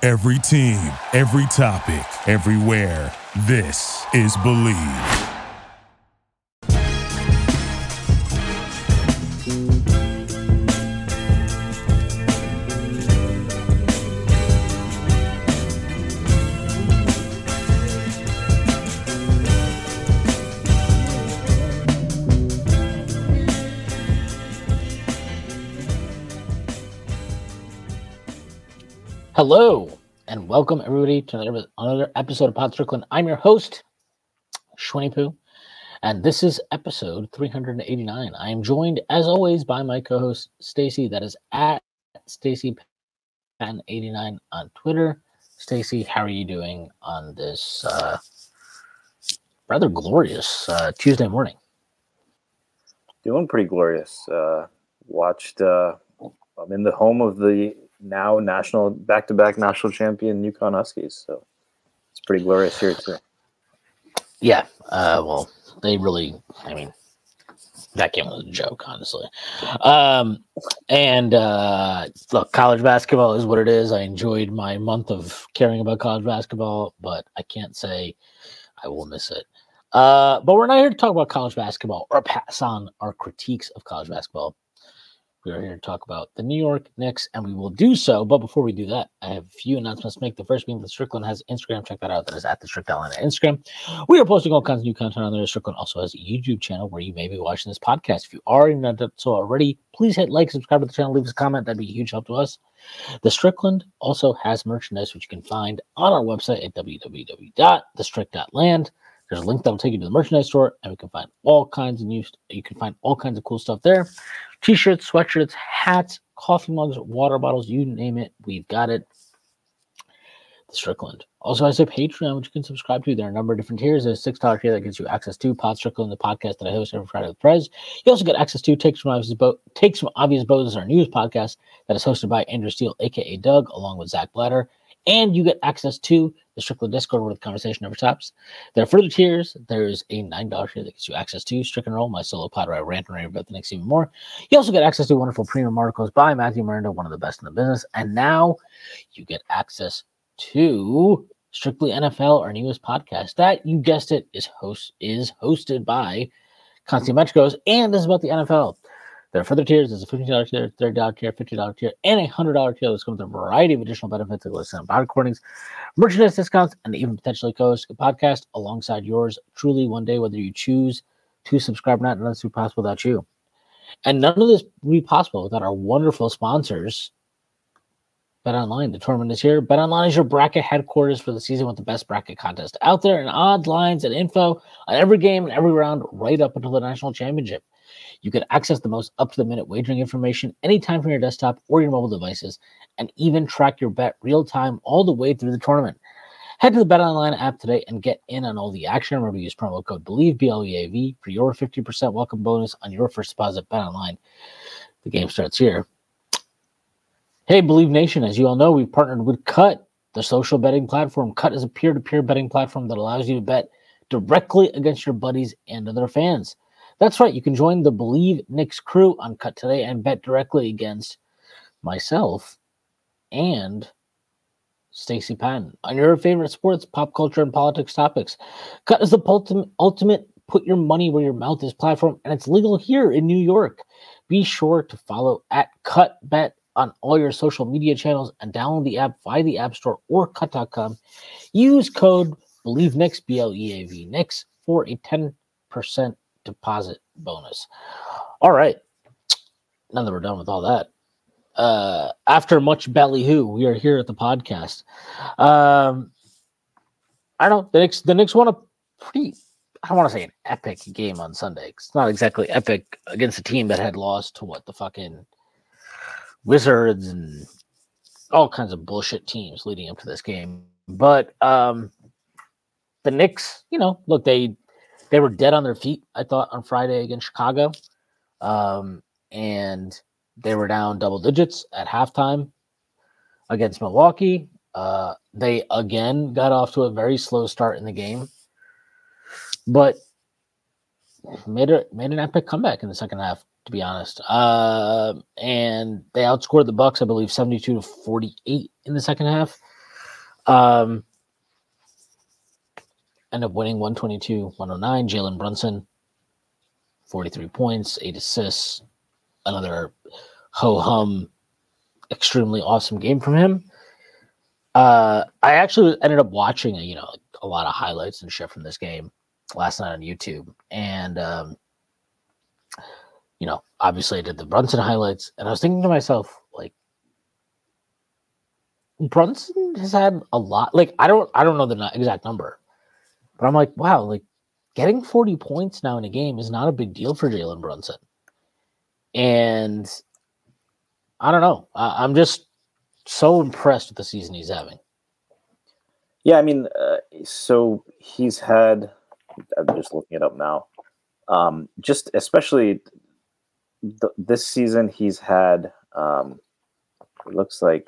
Every team, every topic, everywhere. This is Believe. Hello, and welcome everybody to another episode of Pod Strickland. I'm your host, Shwinny Poo, and this is episode 389. I am joined, as always, by my co-host, Stacy. That is at StacyPan89 on Twitter. Stacy, how are you doing on this rather glorious Tuesday morning? Doing pretty glorious. I'm in the home of the now back-to-back national champion UConn Huskies, so it's pretty glorious here too. Yeah, well, they really, that game was a joke, honestly. Look, college basketball is what it is. I enjoyed my month of caring about college basketball, but I can't say I will miss it. But we're not here to talk about college basketball or pass on our critiques of college basketball. We are here to talk about the New York Knicks, and we will do so. But before we do that, I have a few announcements to make. The first being that Strickland has Instagram. Check that out. That is at the Strickland on Instagram. We are posting all kinds of new content on there. Strickland also has a YouTube channel where you may be watching this podcast. If you are not done so already, please hit like, subscribe to the channel, leave us a comment. That'd be a huge help to us. The Strickland also has merchandise, which you can find on our website at www.thestrick.land. There's a link that will take you to the merchandise store, and we can find all kinds of you can find all kinds of cool stuff there. T-shirts, sweatshirts, hats, coffee mugs, water bottles, you name it, we've got it. The Strickland also has a Patreon, which you can subscribe to. There are a number of different tiers. There's a $6 tier that gives you access to Pod Strickland, the podcast that I host every Friday with Prez. You also get access to Takes from Obvious Boats, our news podcast that is hosted by Andrew Steele, a.k.a. Doug, along with Zach Blatter. And you get access to the Strickland Discord where the conversation never stops. There are further tiers. There's a $9 tier that gets you access to Strick and Roll, my solo pod where I rant and rave about the Knicks even more. You also get access to wonderful premium articles by Matthew Miranda, one of the best in the business. And now you get access to Strictly NFL, our newest podcast that, you guessed it, is hosted by Constantine Metricos and is about the NFL. There are further tiers. There's a $15 tier, $30 tier, $50 tier, and a $100 tier that's come with a variety of additional benefits, like listen to pod recordings, merchandise discounts, and even potentially co-host a podcast alongside yours truly one day, whether you choose to subscribe or not. None of this would be possible without you. And none of this would be possible without our wonderful sponsors, BetOnline. The tournament is here. BetOnline is your bracket headquarters for the season with the best bracket contest out there, and odds, lines, and info on every game and every round right up until the national championship. You can access the most up-to-the-minute wagering information anytime from your desktop or your mobile devices, and even track your bet real-time all the way through the tournament. Head to the BetOnline app today and get in on all the action. Remember to use promo code BELIEVE, BLEAV, for your 50% welcome bonus on your first deposit. BetOnline. The game starts here. Hey, Believe Nation, as you all know, we've partnered with Cut, the social betting platform. Cut is a peer-to-peer betting platform that allows you to bet directly against your buddies and other fans. That's right. You can join the Believe Knicks crew on Cut today and bet directly against myself and Stacy Patton on your favorite sports, pop culture, and politics topics. Cut is the ultimate put your money where your mouth is platform, and it's legal here in New York. Be sure to follow at CutBet on all your social media channels and download the app via the App Store or cut.com. Use code BelieveKnicks, BLEAV Knicks, for a 10% deposit bonus. All right. Now that we're done with all that, after much ballyhoo, we are here at the podcast. I don't know. The Knicks won a pretty, I don't want to say an epic game on Sunday. It's not exactly epic against a team that had lost to the fucking Wizards and all kinds of bullshit teams leading up to this game. But the Knicks, look, they were dead on their feet, I thought, on Friday against Chicago. And they were down double digits at halftime against Milwaukee. They again got off to a very slow start in the game, but made an epic comeback in the second half, to be honest. And they outscored the Bucks, I believe, 72-48 in the second half. End up winning 122-109. Jalen Brunson, 43 points, 8 assists. Another ho-hum, extremely awesome game from him. I actually ended up watching a lot of highlights and shit from this game last night on YouTube. And, obviously I did the Brunson highlights. And I was thinking to myself, like, Brunson has had a lot. Like, I don't know the exact number. But I'm like, wow, like getting 40 points now in a game is not a big deal for Jalen Brunson. And I don't know. I'm just so impressed with the season he's having. Yeah, I mean, so he's had, I'm just looking it up now, just especially this season he's had, it looks like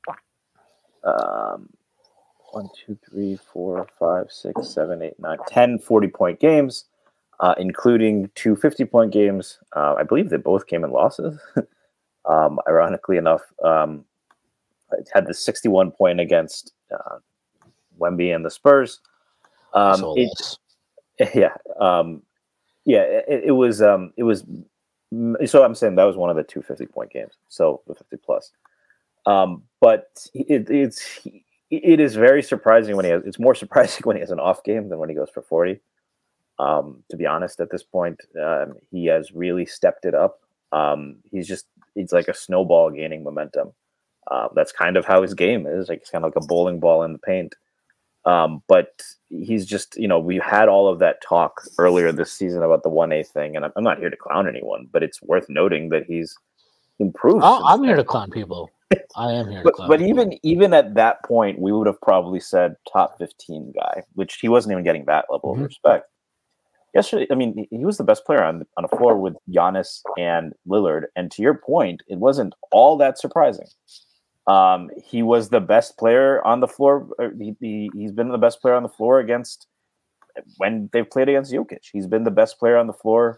1, 2, 3, 4, 5, 6, 7, 8, 9, 10 40-point games, including 2 50-point games. I believe they both came in losses. Ironically enough, it had the 61 point against Wemby and the Spurs. It was. So I'm saying that was one of the 2 50-point games. So the 50 plus. But it is very surprising when it's more surprising when he has an off game than when he goes for 40. To be honest, at this point, he has really stepped it up. He's like a snowball gaining momentum. That's kind of how his game is. Like, it's kind of like a bowling ball in the paint. But he's just, we had all of that talk earlier this season about the 1A thing, and I'm not here to clown anyone, but it's worth noting that he's improved. I'm here to clown people. I am here to clown but people. even at that point, we would have probably said top 15 guy, which he wasn't even getting that level of respect. Yesterday, I mean, he was the best player on a floor with Giannis and Lillard, and to your point, it wasn't all that surprising. He was the best player on the floor. He's been the best player on the floor against when they've played against Jokic. He's been the best player on the floor.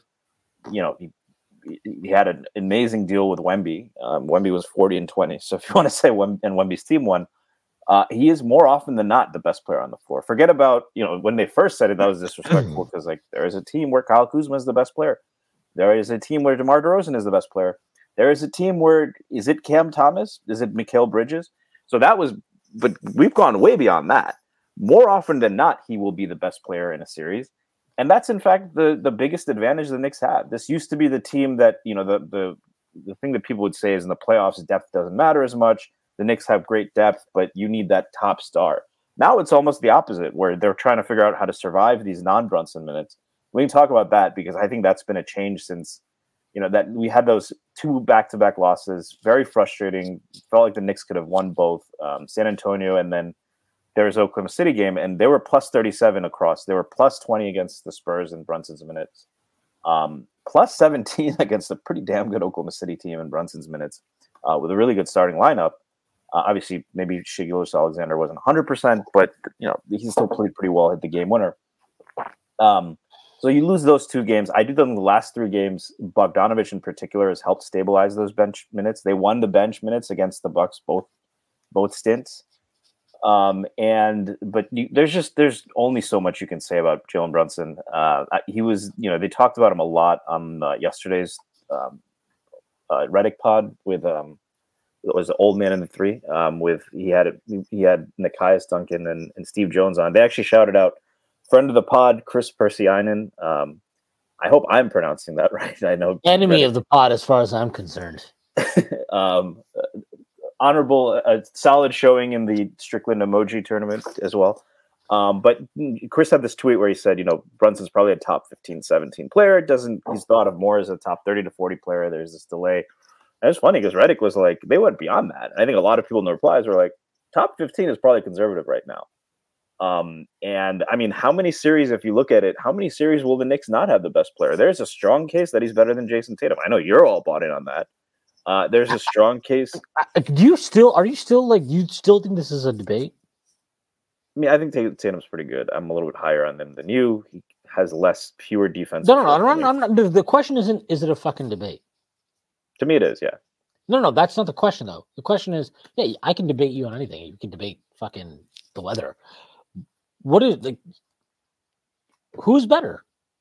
He had an amazing deal with Wemby. Wemby was 40 and 20. So if you want to say Wemby's team won, he is more often than not the best player on the floor. Forget about, when they first said it, that was disrespectful because like there is a team where Kyle Kuzma is the best player. There is a team where DeMar DeRozan is the best player. There is a team where, is it Cam Thomas? Is it Mikal Bridges? So but we've gone way beyond that. More often than not, he will be the best player in a series. And that's, in fact, the biggest advantage the Knicks have. This used to be the team that, the thing that people would say is in the playoffs, depth doesn't matter as much. The Knicks have great depth, but you need that top star. Now it's almost the opposite, where they're trying to figure out how to survive these non-Brunson minutes. We can talk about that because I think that's been a change since, that we had those 2 back-to-back losses. Very frustrating. Felt like the Knicks could have won both San Antonio and then there was Oklahoma City game, and they were plus 37 across. They were plus 20 against the Spurs in Brunson's minutes, plus 17 against a pretty damn good Oklahoma City team in Brunson's minutes, with a really good starting lineup. Obviously, maybe Shai Gilgeous-Alexander wasn't 100%, but he still played pretty well, hit the game winner. So you lose those 2 games. I do them the last 3 games. Bogdanovich in particular has helped stabilize those bench minutes. They won the bench minutes against the Bucks both stints. There's only so much you can say about Jalen Brunson. He was, they talked about him a lot on yesterday's Redick pod with it was the old man in the 3. He had Nekias Duncan and Steve Jones on. They actually shouted out friend of the pod, Chris Persianen. I hope I'm pronouncing that right. I know enemy of the pod, as far as I'm concerned. Honorable, solid showing in the Strickland emoji tournament as well. But Chris had this tweet where he said, Brunson's probably a top 15, 17 player. He's thought of more as a top 30 to 40 player. There's this delay. And it's funny because Redick was like, they went beyond that. And I think a lot of people in the replies were like, top 15 is probably conservative right now. And I mean, how many series, if you look at it, how many series will the Knicks not have the best player? There's a strong case that he's better than Jason Tatum. I know you're all bought in on that. There's a strong case. Do you still think this is a debate? I mean, I think Tatum's pretty good. I'm a little bit higher on him than you. He has pure defense. No. I'm not. The question isn't, is it a fucking debate? To me, it is, yeah. No, that's not the question, though. The question is, yeah, I can debate you on anything. You can debate fucking the weather. What is like? Who's better?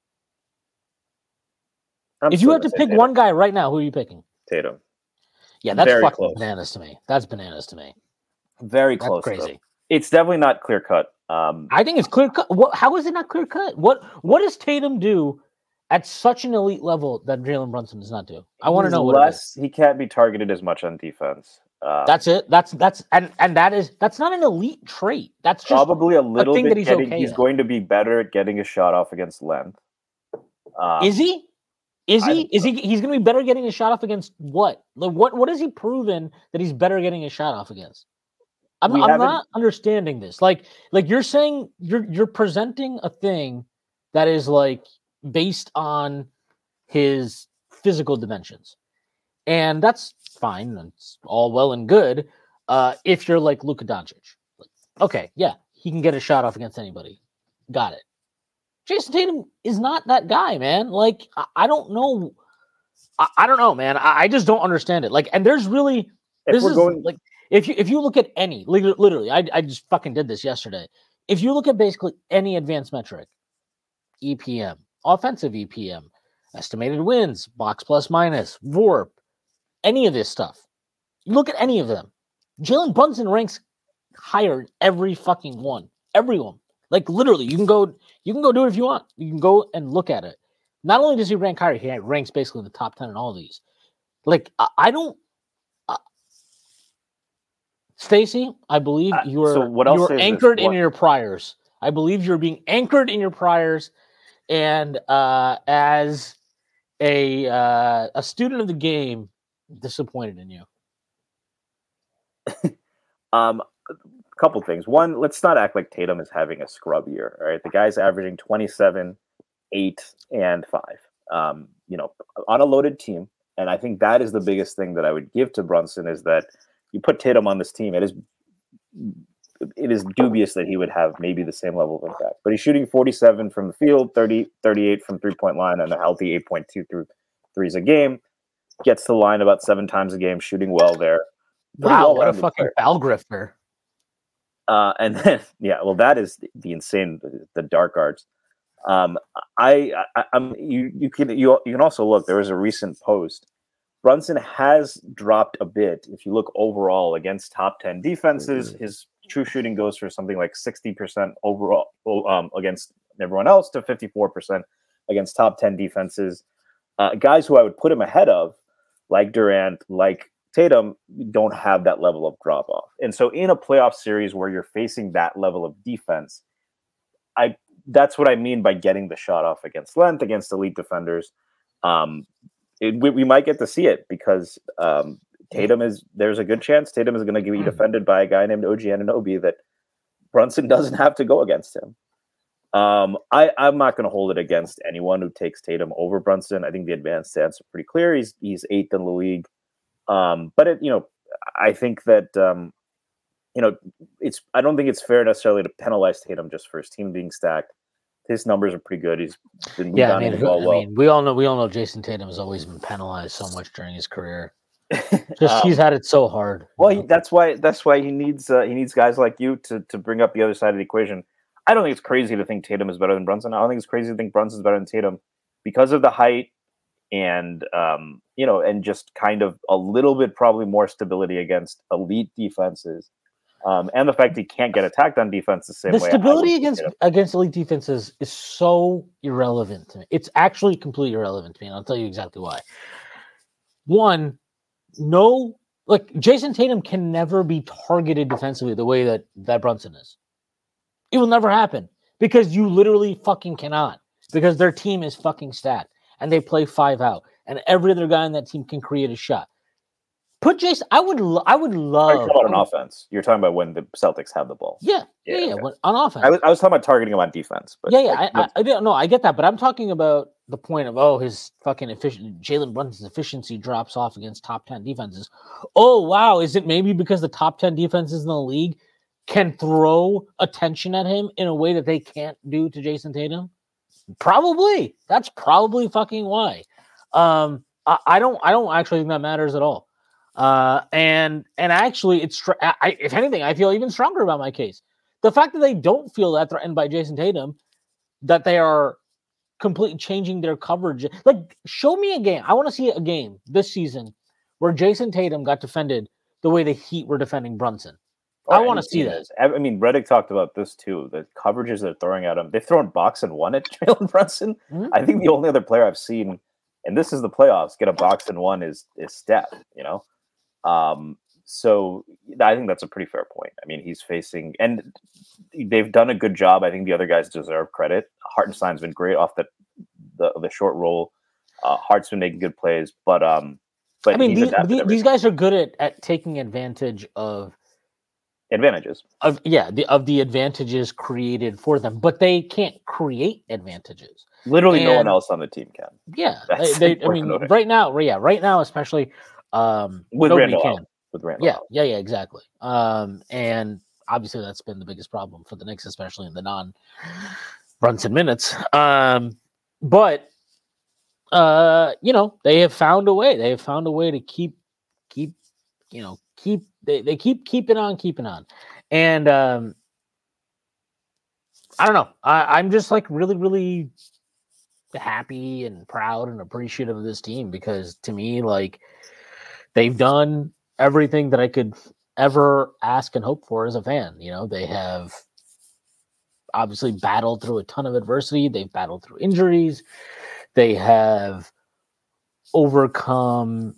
If you had to pick one guy right now, who are you picking? Tatum. Yeah, that's Very fucking close. bananas to me. That's bananas to me. Very That's close. crazy. Though. It's definitely not clear cut. I think it's clear cut. How is it not clear cut? What does Tatum do at such an elite level that Jalen Brunson does not do? I want to know what it is. He can't be targeted as much on defense. That's it. That's that's not an elite trait. That's just probably a little thing bit. that he's going to be better at getting a shot off against length. Is he? He's going to be better getting a shot off against what? What has he proven that he's better getting a shot off against? I'm not understanding this. Like you're saying you're presenting a thing that is like based on his physical dimensions. And that's fine. It's all well and good. If you're like Luka Doncic. Okay, yeah, he can get a shot off against anybody. Got it. Jason Tatum is not that guy, man. Like, I don't know. I don't know, man. I just don't understand it. Like, and there's really if you look at any literally, I just fucking did this yesterday. If you look at basically any advanced metric, EPM, offensive EPM, estimated wins, box plus minus, VORP, any of this stuff, you look at any of them. Jalen Brunson ranks higher in every fucking one. Everyone. Like literally, you can go do it if you want. You can go and look at it. Not only does he rank higher, he ranks basically in the top 10 in all of these. Like I don't. Stacey, I believe you're anchored in your priors. I believe you're being anchored in your priors, and as a student of the game, disappointed in you. Couple things. One, let's not act like Tatum is having a scrub year. All right, the guy's averaging 27, 8, and 5. On a loaded team, and I think that is the biggest thing that I would give to Brunson is that you put Tatum on this team. It is dubious that he would have maybe the same level of impact. But he's shooting 47 from the field, 38 from 3-point line, and a healthy 8.2 through threes a game. Gets to the line about 7 times a game, shooting well there. Wow, what a fucking foul grifter. And then, that is the insane, the dark arts. You can also look. There was a recent post. Brunson has dropped a bit. If you look overall against top 10 defenses, his true shooting goes for something like 60% overall against everyone else to 54% against top 10 defenses. Guys who I would put him ahead of, like Durant, like Tatum, don't have that level of drop off. And so in a playoff series where you're facing that level of defense, that's what I mean by getting the shot off against length, against elite defenders. We might get to see it because there's a good chance Tatum is going to be defended by a guy named OG Anunoby that Brunson doesn't have to go against him. I'm not going to hold it against anyone who takes Tatum over Brunson. I think the advanced stats are pretty clear. He's 8th in the league. But I think that I don't think it's fair necessarily to penalize Tatum just for his team being stacked. His numbers are pretty good. He's been we all know Jason Tatum has always been penalized so much during his career. He's had it so hard. Well, that's why he needs guys like you to bring up the other side of the equation. I don't think it's crazy to think Tatum is better than Brunson. I don't think it's crazy to think Brunson's better than Tatum because of the height and and just kind of a little bit probably more stability against elite defenses. And the fact he can't get attacked on defense the same way. The stability against elite defenses is so irrelevant to me. It's actually completely irrelevant to me, and I'll tell you exactly why. One, Jason Tatum can never be targeted defensively the way that Brunson is. It will never happen because you literally fucking cannot because their team is fucking stacked and they play 5 out and every other guy on that team can create a shot. Put Jason. I would love. You're talking about on offense. You're talking about when the Celtics have the ball. Yeah. Okay. On offense. I was talking about targeting him on defense. But I get that, but I'm talking about the point of his fucking efficient. Jalen Brunson's efficiency drops off against top 10 defenses. Oh wow, is it maybe because the top 10 defenses in the league can throw attention at him in a way that they can't do to Jason Tatum? Probably. That's probably fucking why. I don't actually think that matters at all. And actually, if anything, I feel even stronger about my case. the fact that they don't feel that threatened by Jason Tatum, that they are completely changing their coverage. Like, show me a game. I want to see a game this season where Jason Tatum got defended the way the Heat were defending Brunson. I want to see that. I mean, Redick talked about this too. The coverages they're throwing at him. They've thrown box and one at Jalen Brunson. Mhm. I think the only other player I've seen, and this is the playoffs, get a box and one is Steph. So I think that's a pretty fair point. I mean, he's facing, and they've done a good job. I think the other guys deserve credit. Hartenstein's been great off the short roll. Hart's been making good plays, but I mean, these guys are good at taking advantage of advantages of the advantages created for them, but they can't create advantages. Literally, no one else on the team can. Yeah, right now, especially with Randall can. With Randall, yeah, exactly. And obviously, that's been the biggest problem for the Knicks, especially in the non-Brunson minutes. But they have found a way. They have found a way to keep they keep keeping on. And I don't know. I'm just like really, really happy and proud and appreciative of this team, because to me, like, they've done everything that I could ever ask and hope for as a fan. They have obviously battled through a ton of adversity. They've battled through injuries. They have overcome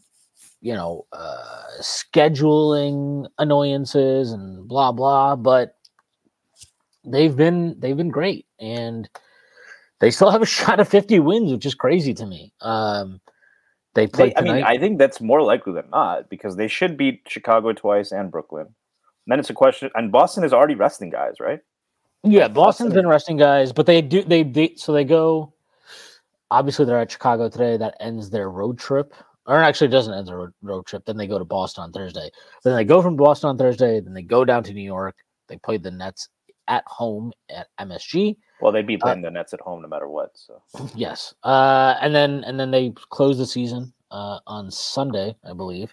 scheduling annoyances and blah blah, but they've been great, and they still have a shot at 50 wins, which is crazy to me. They play tonight. I mean, I think that's more likely than not, because they should beat Chicago twice and Brooklyn. And then it's a question, and Boston is already resting guys, right? Yeah, Boston's been resting guys, but they go. Obviously, they're at Chicago today. That ends their road trip. Or actually, it doesn't end the road trip. Then they go to Boston on Thursday. Then they go from Boston on Thursday. Then they go down to New York. They play the Nets at home at MSG. Well, they'd be playing the Nets at home no matter what. So yes, and then they close the season on Sunday, I believe,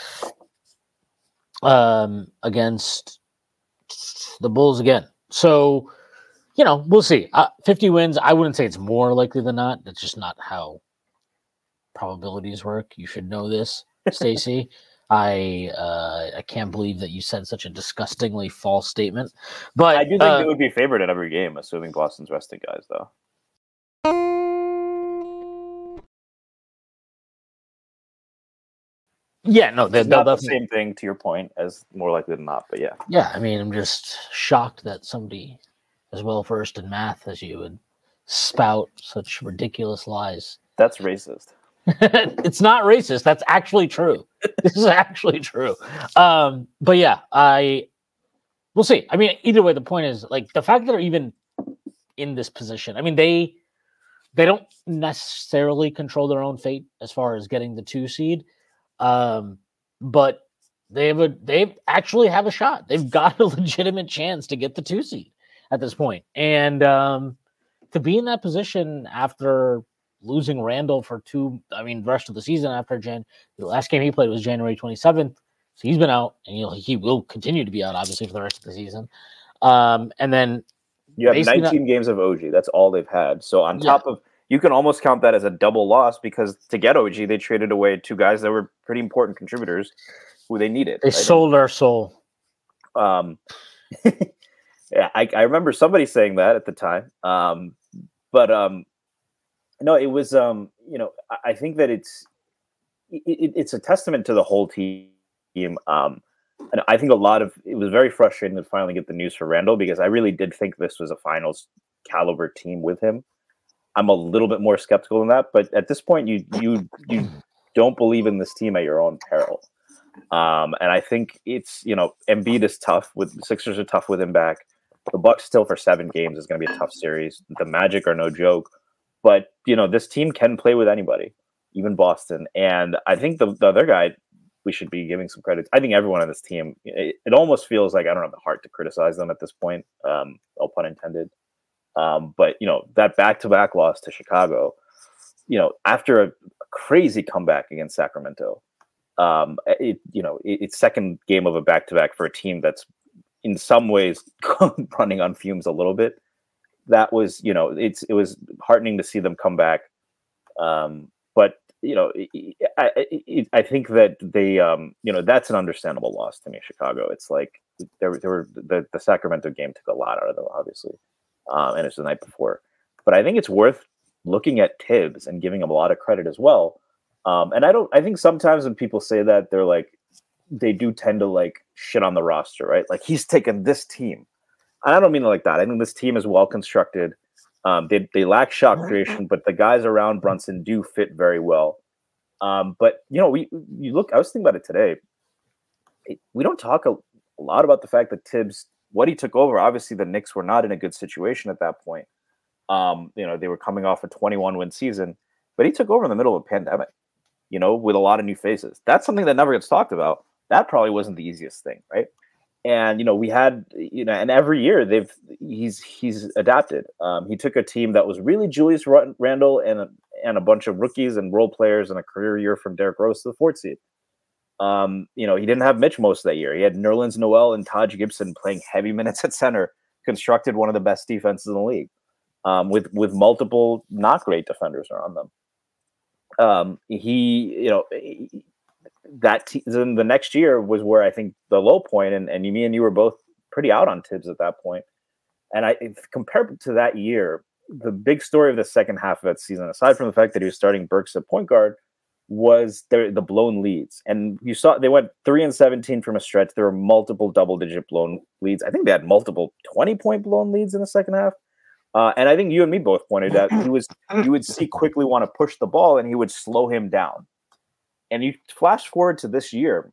against the Bulls again. So we'll see. 50 wins. I wouldn't say it's more likely than not. That's just not how probabilities work. You should know this, Stacey. I can't believe that you said such a disgustingly false statement. But I do think they would be favored in every game, assuming Boston's resting guys, though. Yeah, no, they're not the same thing to your point as more likely than not, but yeah. Yeah, I mean, I'm just shocked that somebody as well versed in math as you would spout such ridiculous lies. That's racist. It's not racist. That's actually true. This is actually true. But yeah, we'll see. I mean, either way, the point is, like, the fact that they're even in this position. I mean, they don't necessarily control their own fate as far as getting the 2 seed, but they actually have a shot. They've got a legitimate chance to get the 2 seed at this point, and to be in that position after losing Randall for the rest of the season after the last game he played was January 27th. So he's been out, and he will continue to be out, obviously, for the rest of the season. And then you have 19 games of OG. That's all they've had. So on top of, you can almost count that as a double loss, because to get OG, they traded away 2 guys that were pretty important contributors who they needed. They sold our soul. Yeah, I remember somebody saying that at the time. No, it was, I think that it's a testament to the whole team. And I think it was very frustrating to finally get the news for Randall, because I really did think this was a finals caliber team with him. I'm a little bit more skeptical than that, but at this point, you don't believe in this team at your own peril. And I think it's, Embiid is tough. The Sixers are tough with him back. The Bucks still for 7 games is going to be a tough series. The Magic are no joke. But, this team can play with anybody, even Boston. And I think the other guy we should be giving some credit. I think everyone on this team, it almost feels like I don't have the heart to criticize them at this point, no pun intended. But, that back-to-back loss to Chicago, after a crazy comeback against Sacramento, it's second game of a back-to-back for a team that's, in some ways running on fumes a little bit. That was, it was heartening to see them come back. But I think that they, that's an understandable loss to me. Chicago. It's like there were the Sacramento game took a lot out of them, obviously, and it's the night before. But I think it's worth looking at Tibbs and giving him a lot of credit as well. And I think sometimes when people say that, they're like, they do tend to like shit on the roster, right? Like he's taken this team. And I don't mean it like that. I think this team is well constructed. They lack shot creation, but the guys around Brunson do fit very well. But you look. I was thinking about it today. We don't talk a lot about the fact that Tibbs, what he took over. Obviously, the Knicks were not in a good situation at that point. They were coming off a 21-win season, but he took over in the middle of a pandemic. With a lot of new faces. That's something that never gets talked about. That probably wasn't the easiest thing, right? And we had, and every year he's adapted. He took a team that was really Julius Randle and a bunch of rookies and role players and a career year from Derrick Rose to the 4th seed. He didn't have Mitch most of that year. He had Nerlens Noel and Taj Gibson playing heavy minutes at center, constructed one of the best defenses in the league, with multiple not great defenders around them. That season, the next year was where I think the low point, and me and you were both pretty out on Tibbs at that point. And compared to that year, the big story of the second half of that season, aside from the fact that he was starting Burks at point guard, was the blown leads. And you saw they went 3-17 from a stretch. There were multiple double-digit blown leads. I think they had multiple 20-point blown leads in the second half. And I think you and me both pointed out you would see quickly want to push the ball, and he would slow him down. And you flash forward to this year,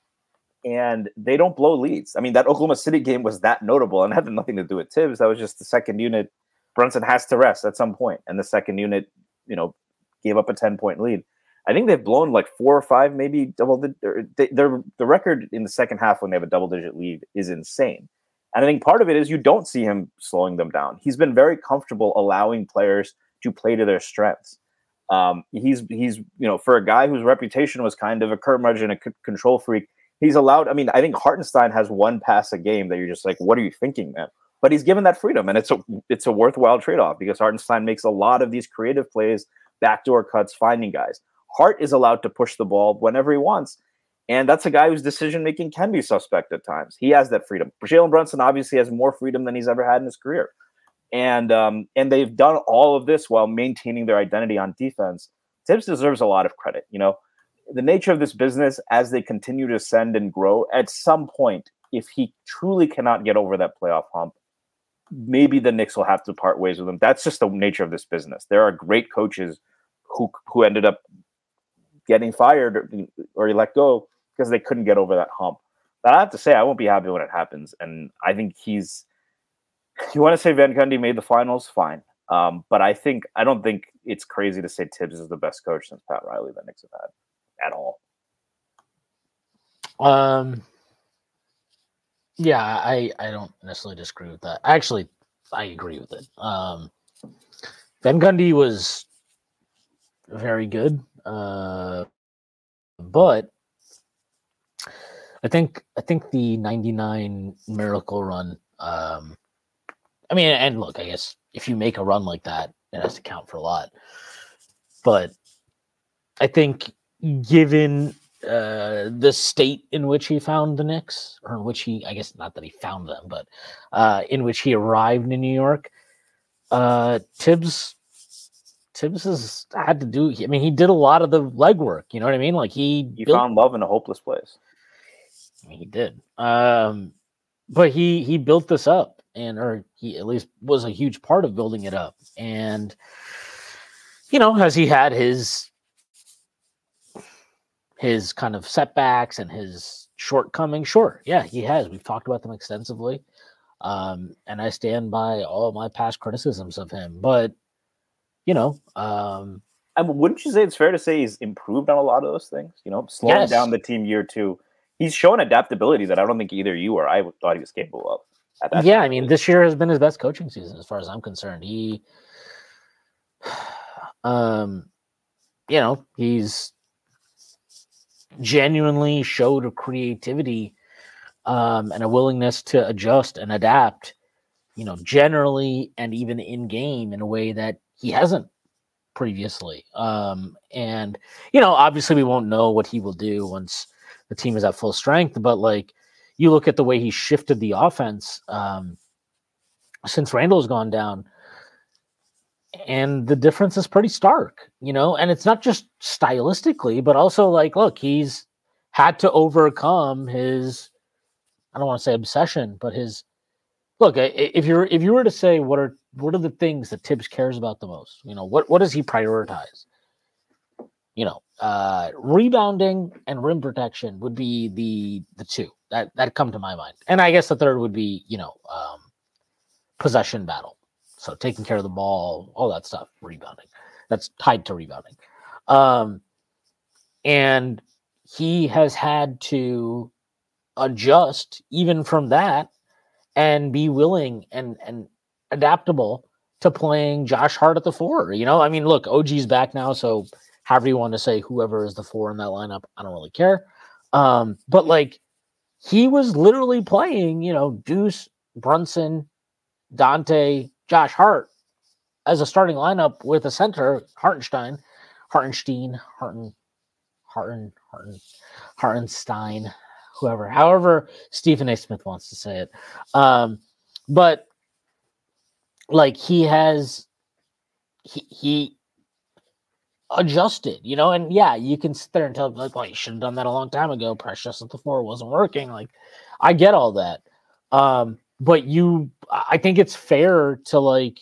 and they don't blow leads. I mean, that Oklahoma City game was that notable, and had nothing to do with Tibbs. That was just the second unit. Brunson has to rest at some point, and the second unit, gave up a 10-point lead. I think they've blown like 4 or 5, maybe double. The record in the second half when they have a double-digit lead is insane. And I think part of it is you don't see him slowing them down. He's been very comfortable allowing players to play to their strengths. He's for a guy whose reputation was kind of a curmudgeon, a control freak, he's allowed. I mean, I think Hartenstein has one pass a game that you're just like, what are you thinking, man? But he's given that freedom, and it's a worthwhile trade-off because Hartenstein makes a lot of these creative plays, backdoor cuts, finding guys. Hart is allowed to push the ball whenever he wants. And that's a guy whose decision-making can be suspect at times. He has that freedom. Jalen Brunson obviously has more freedom than he's ever had in his career. And they've done all of this while maintaining their identity on defense. Tibbs deserves a lot of credit. The nature of this business, as they continue to ascend and grow, at some point, if he truly cannot get over that playoff hump, maybe the Knicks will have to part ways with him. That's just the nature of this business. There are great coaches who ended up getting fired or let go because they couldn't get over that hump. But I have to say, I won't be happy when it happens. And I think you want to say Van Gundy made the finals, fine. But I don't think it's crazy to say Tibbs is the best coach since Pat Riley the Knicks have had at all. Yeah, I don't necessarily disagree with that. Actually, I agree with it. Van Gundy was very good. But I think the 99 Miracle run, and look, I guess if you make a run like that, it has to count for a lot. But I think given the state in which he found the Knicks, or in which I guess not that he found them, but in which he arrived in New York, Tibbs has had to do. He did a lot of the legwork. You know what I mean? Like he found love in a hopeless place. He did, but he built this up, or he at least was a huge part of building it up. And has he had his kind of setbacks and his shortcomings? Sure, yeah, he has. We've talked about them extensively, and I stand by all of my past criticisms of him. But wouldn't you say it's fair to say he's improved on a lot of those things? Slowing down the team year 2. He's shown adaptability that I don't think either you or I thought he was capable of. This year has been his best coaching season as far as I'm concerned. He, he's genuinely showed a creativity and a willingness to adjust and adapt, generally and even in game in a way that he hasn't previously. And obviously we won't know what he will do once the team is at full strength, but like you look at the way he shifted the offense since Randall's gone down, and the difference is pretty stark, and it's not just stylistically, but also like, look, he's had to overcome his, I don't want to say obsession, but his look. If you were to say what are the things that Tibbs cares about the most, what does he prioritize? Rebounding and rim protection would be the two that come to my mind, and I guess the third would be possession battle. So taking care of the ball, all that stuff, rebounding. That's tied to rebounding. And he has had to adjust even from that and be willing and adaptable to playing Josh Hart at the 4. I mean, look, OG's back now, so however you want to say whoever is the 4 in that lineup, I don't really care. But like he was literally playing, Deuce, Brunson, Dante, Josh Hart as a starting lineup with a center, Hartenstein, however Stephen A. Smith wants to say it. But like he adjusted, and yeah, you can sit there and tell like, well, you should have done that a long time ago. Precious at the 4 wasn't working. Like, I get all that. But I think it's fair to like,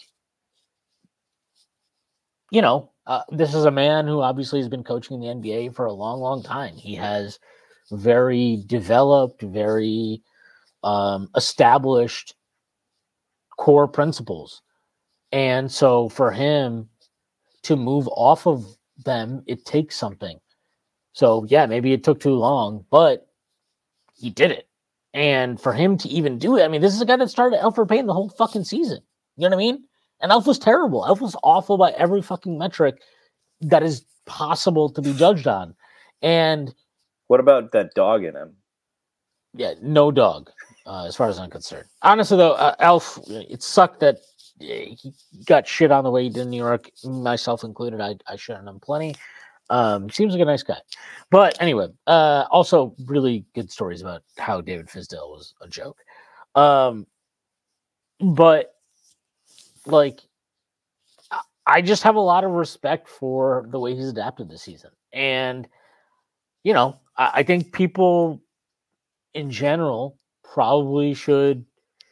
this is a man who obviously has been coaching in the NBA for a long, long time. He has very developed, very established core principles. And so for him to move off of them, it takes something. So yeah, maybe it took too long, but he did it. And for him to even do it, I mean, this is a guy that started Elfrid Payton the whole fucking season. You know what I mean? And Elf was terrible. Elf was awful by every fucking metric that is possible to be judged on. And what about that dog in him? Yeah, no dog, as far as I'm concerned. Honestly, though, Elf, it sucked that he got shit on the way he did in New York, myself included. I shit on him plenty. Seems like a nice guy. But anyway, also really good stories about how David Fizdale was a joke. But like, I just have a lot of respect for the way he's adapted this season. And, I think people in general probably should.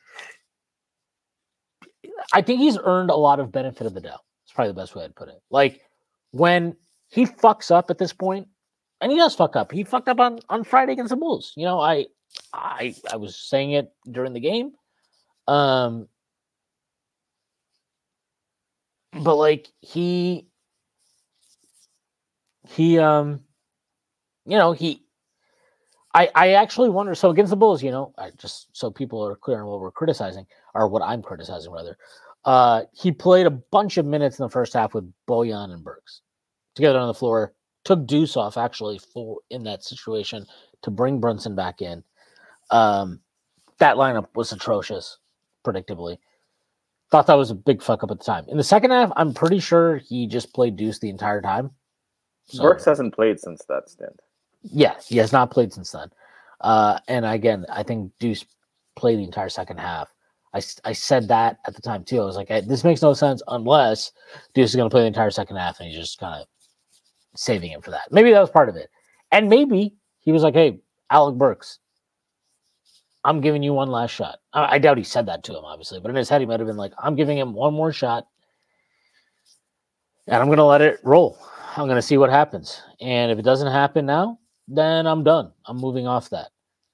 I think he's earned a lot of benefit of the doubt. It's probably the best way I'd put it. Like, when he fucks up at this point, and he does fuck up. He fucked up on Friday against the Bulls. I was saying it during the game. But like I actually wonder. So against the Bulls, I just so people are clear on what we're criticizing, or what I'm criticizing rather. He played a bunch of minutes in the first half with Bojan and Burks together on the floor. Took Deuce off actually in that situation to bring Brunson back in. That lineup was atrocious, predictably. Thought that was a big fuck up at the time. In the second half, I'm pretty sure he just played Deuce the entire time. So, Burks hasn't played since that stint. Yeah, he has not played since then. And again, I think Deuce played the entire second half. I said that at the time too. I was like, this makes no sense unless Deuce is going to play the entire second half and he's just kind of saving him for that. Maybe that was part of it. And maybe he was like, hey, Alec Burks, I'm giving you one last shot. I doubt he said that to him, obviously, but in his head, he might have been like, I'm giving him one more shot and I'm going to let it roll. I'm going to see what happens. And if it doesn't happen now, then I'm done. I'm moving off that.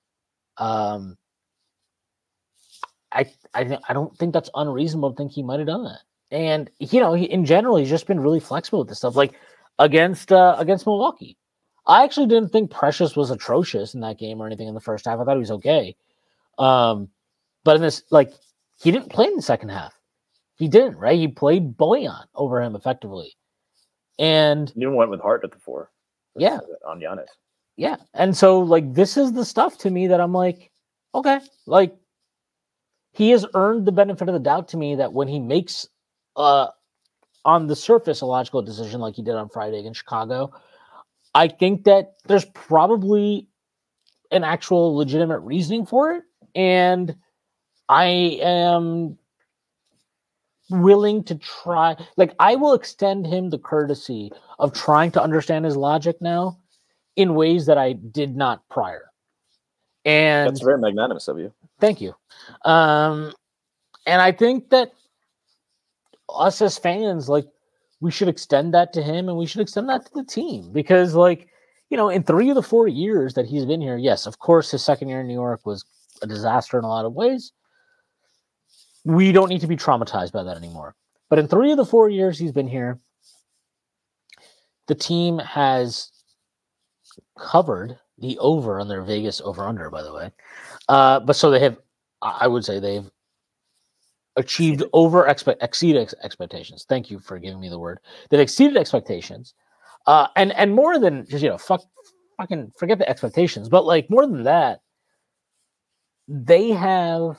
I don't think that's unreasonable to think he might have done that. And, he, in general, he's just been really flexible with this stuff. Like against Milwaukee, I actually didn't think Precious was atrocious in that game or anything in the first half. I thought he was okay. But in this, he didn't play in the second half. He didn't, right? He played Bojan over him effectively. And you went with Hart at the 4. Yeah. On Giannis. Yeah. And so, this is the stuff to me that I'm like, Okay, like he has earned the benefit of the doubt to me that when he makes on the surface a logical decision like he did on Friday against Chicago, I think that there's probably an actual legitimate reasoning for it, and I am willing to try. Like, I will extend him the courtesy of trying to understand his logic now in ways that I did not prior. And that's very magnanimous of you. Thank you. And I think that us as fans, like, we should extend that to him, and we should extend that to the team, because, like, you know, in 3 of the 4 years that he's been here, yes, of course, his second year in New York was a disaster in a lot of ways. We don't need to be traumatized by that anymore. But in 3 of the 4 years he's been here, the team has covered the over on their Vegas over-under, by the way. But so they have, I would say they've achieved exceeded expectations. Thank you for giving me the word. They've exceeded expectations. And more than just, you know, fucking forget the expectations, but like more than that, they have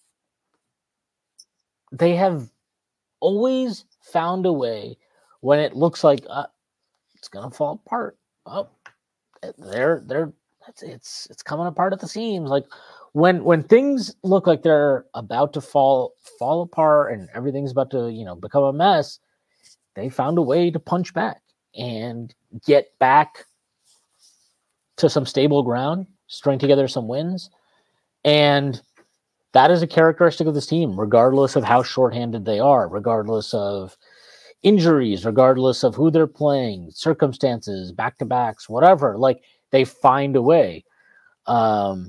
always found a way when it looks like it's gonna fall apart. Oh, it's coming apart at the seams. Like when things look like they're about to fall apart and everything's about to, you know, become a mess, they found a way to punch back and get back to some stable ground, string together some wins. And that is a characteristic of this team, regardless of how shorthanded they are, regardless of injuries, regardless of who they're playing, circumstances, back-to-backs, whatever. Like, they find a way. You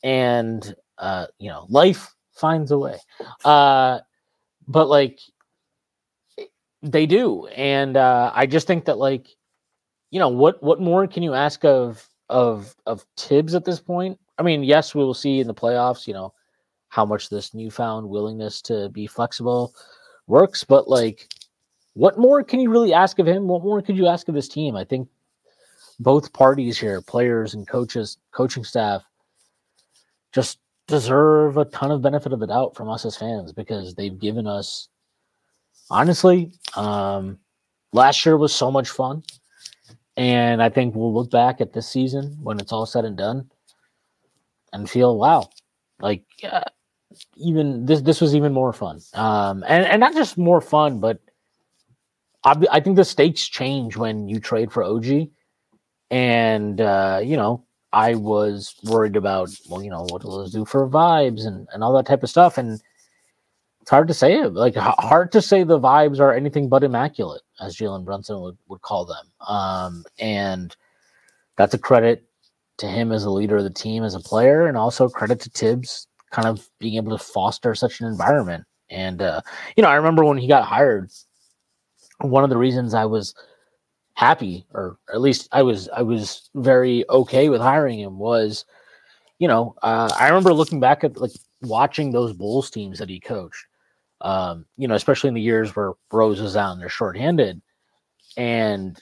know, life finds a way. But, like, they do. And I just think that, like, you know, what more can you ask of Tibbs at this point? I mean, yes, we will see in the playoffs, you know, how much this newfound willingness to be flexible works. But, like, what more can you really ask of him? What more could you ask of his team? I think both parties here, players and coaches, coaching staff, just deserve a ton of benefit of the doubt from us as fans, because they've given us, honestly, last year was so much fun. And I think we'll look back at this season when it's all said and done and feel, wow, like, even this was even more fun. And not just more fun, but I think the stakes change when you trade for OG. And, you know, I was worried about, well, you know, what will this do for vibes and all that type of stuff. And it's hard to say it. Like, hard to say the vibes are anything but immaculate, as Jalen Brunson would call them. And that's a credit to him as a leader of the team, as a player, and also credit to Tibbs kind of being able to foster such an environment. And, you know, I remember when he got hired, one of the reasons I was happy, or at least I was very okay with hiring him, was, you know, I remember looking back at, like, watching those Bulls teams that he coached, you know, especially in the years where Rose was out and they're shorthanded, and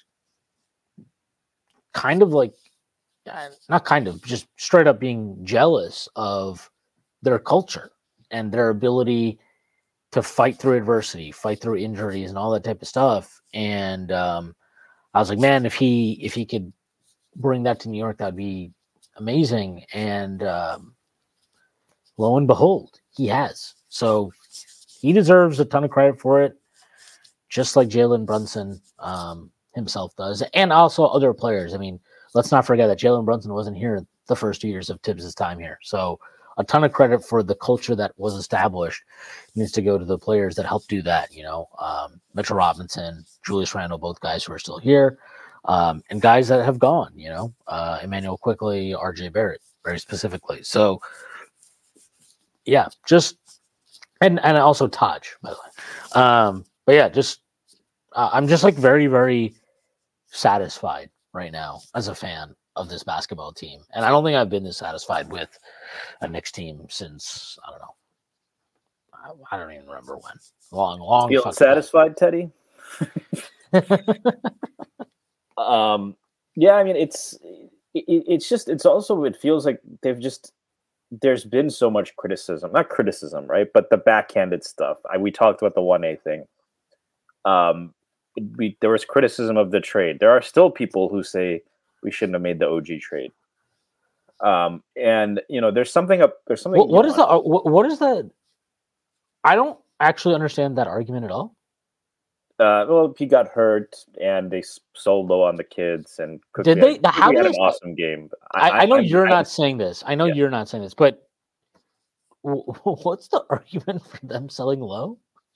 kind of like, not kind of, just straight up being jealous of their culture and their ability to fight through adversity, fight through injuries and all that type of stuff. And I was like, man, if he could bring that to New York, that'd be amazing. And lo and behold, he has. So he deserves a ton of credit for it, just like Jalen Brunson himself does, and also other players. I mean, let's not forget that Jalen Brunson wasn't here the first 2 years of Tibbs' time here. So a ton of credit for the culture that was established needs to go to the players that helped do that. You know, Mitchell Robinson, Julius Randle, both guys who are still here, and guys that have gone, you know, Emmanuel Quickley, RJ Barrett, very specifically. So yeah, just, and also Taj, by the way. But yeah, just, I'm just, like, very, very satisfied right now as a fan of this basketball team. And I don't think I've been this satisfied with a Knicks team since, I don't know. I don't even remember when. Long. Feel satisfied, Teddy? Yeah, I mean, it's also, it feels like they've just, there's been so much criticism, not criticism, right? But the backhanded stuff. We talked about the 1A thing. There was criticism of the trade. There are still people who say we shouldn't have made the OG trade. And there's something up. There's something. What is the? I don't actually understand that argument at all. Well, he got hurt, and they sold low on the kids. And did they? How had an awesome game? I know you're not saying this. I know you're not saying this, but what's the argument for them selling low?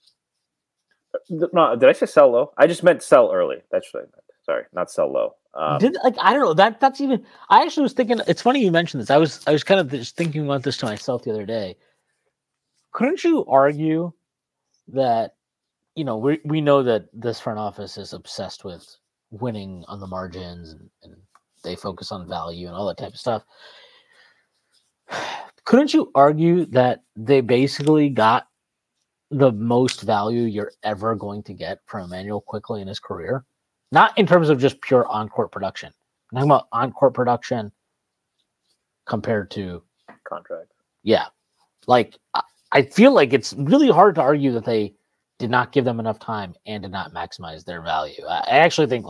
No, did I say sell low? I just meant sell early. That's what I meant. Sorry, not sell low. I don't know that's even. I actually was thinking. It's funny you mentioned this. I was kind of just thinking about this to myself the other day. Couldn't you argue that we know that this front office is obsessed with winning on the margins and they focus on value and all that type of stuff? Couldn't you argue that they basically got the most value you're ever going to get from Emmanuel Quickley in his career? Not in terms of just pure on-court production. I'm talking about on-court production compared to contract. Yeah. Like, I feel like it's really hard to argue that they did not give them enough time and did not maximize their value. I actually think,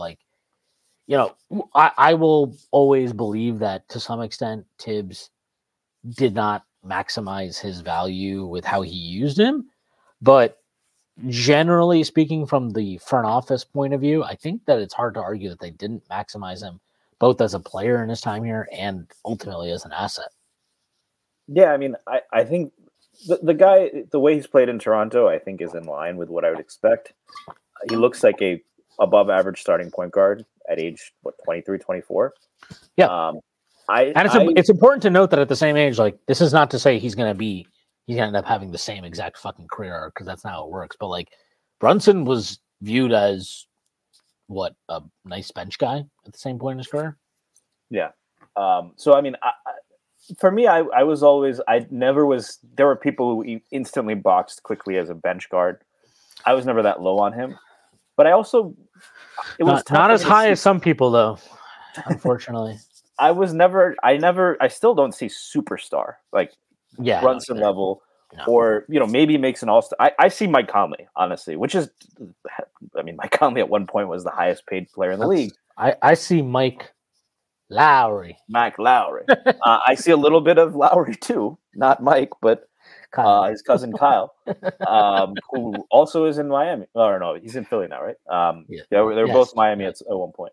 I will always believe that to some extent Tibbs did not maximize his value with how he used him. But generally speaking, from the front office point of view, I think that it's hard to argue that they didn't maximize him both as a player in his time here and ultimately as an asset. Yeah, I mean, I think the guy, the way he's played in Toronto, I think is in line with what I would expect. He looks like a above average starting point guard at age 23, 24. Yeah. It's important to note that at the same age, like, this is not to say he's going to end up having the same exact fucking career, because that's not how it works. But like, Brunson was viewed as a nice bench guy at the same point in his career. Yeah. So I mean, for me, there were people who instantly boxed Quickley as a bench guard. I was never that low on him, but it was not as high as some people though, unfortunately. I still don't see superstar Brunson level, or maybe makes an all-star. I see Mike Conley, honestly, which is, I mean, Mike Conley at one point was the highest paid player in the league. I see Mike Lowry. I see a little bit of Lowry too, not Mike, but his cousin Kyle, who also is in Miami. Oh no, he's in Philly now, right? They're both Miami at one point.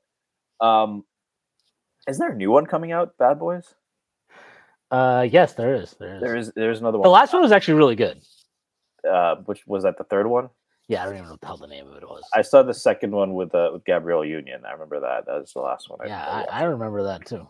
Is there a new one coming out, Bad Boys? Yes, there is. There's another one. The last one was actually really good. Which was that the third one? Yeah, I don't even know what the hell the name of it was. I saw the second one with Gabrielle Union. I remember that. That was the last one. I remember that too.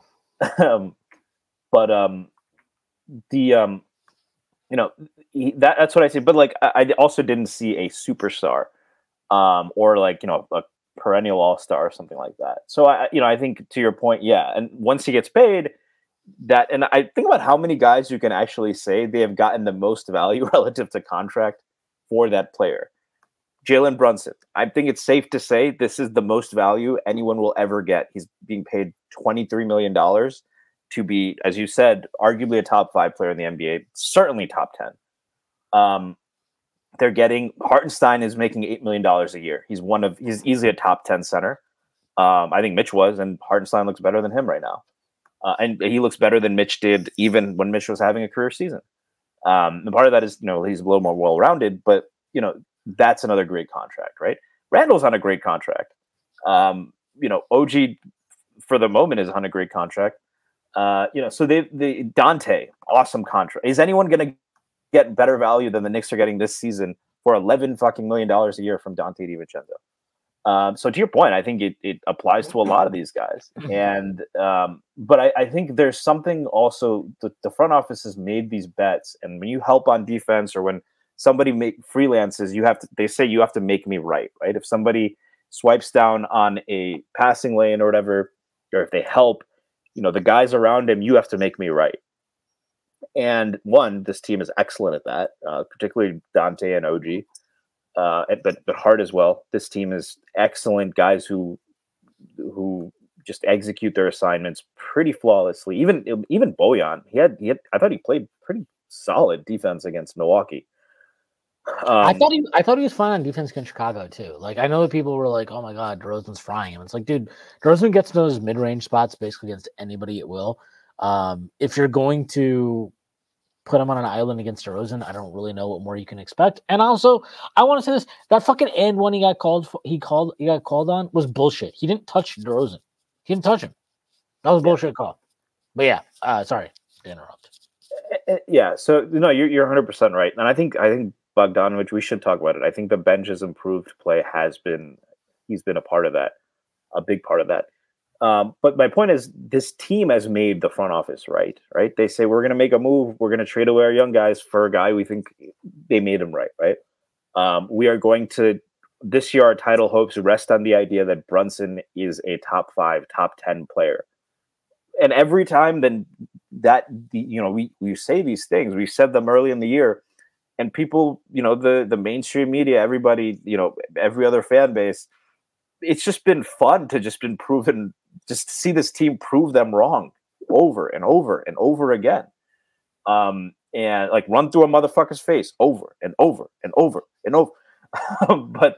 That's what I see. But like, I also didn't see a superstar, or a perennial all-star or something like that. So I think, to your point, yeah. And once he gets paid, and I think about how many guys you can actually say they have gotten the most value relative to contract for that player. Jalen Brunson, I think it's safe to say this is the most value anyone will ever get. He's being paid $23 million to be, as you said, arguably a top 5 player in the NBA, certainly top 10. They're getting, Hartenstein is making $8 million a year. He's easily a top 10 center. I think Mitch was, and Hartenstein looks better than him right now. And he looks better than Mitch did even when Mitch was having a career season. And part of that is, he's a little more well-rounded, but, that's another great contract, right? Randall's on a great contract. OG for the moment is on a great contract. So they Dante, awesome contract. Is anyone going to get better value than the Knicks are getting this season for $11 fucking million a year from Dante DiVincenzo? So to your point, I think it applies to a lot of these guys. And but I think there's something also, the front office has made these bets, and when you help on defense, or when somebody freelances, they say you have to make me right? If somebody swipes down on a passing lane or whatever, or if they help, the guys around him, you have to make me right. And this team is excellent at that, particularly Dante and OG, but Hart as well. This team is excellent guys who just execute their assignments pretty flawlessly. Even Bojan, he had I thought he played pretty solid defense against Milwaukee. I thought he was fine on defense against Chicago too. Like, I know that people were like, "Oh my God, DeRozan's frying him." It's like, dude, DeRozan gets those mid-range spots basically against anybody at will. If you're going to put him on an island against DeRozan, I don't really know what more you can expect. And also, I want to say this: that fucking and one he got called on was bullshit. He didn't touch DeRozan. He didn't touch him. That was a bullshit call. But yeah, sorry to interrupt. Yeah, so no, you're 100% right, and I think Bogdanovic, we should talk about it. I think the bench's improved play he's been a part of that, a big part of that. But my point is, this team has made the front office right. They say, we're going to make a move. We're going to trade away our young guys for a guy we think they made him right. We are going to, this year, our title hopes rest on the idea that Brunson is a top 5, top 10 player. And every time then we say these things, we said them early in the year, and people, the mainstream media, everybody, every other fan base, it's just been fun to just see this team prove them wrong over and over and over again. And like run through a motherfucker's face over and over and over and over. But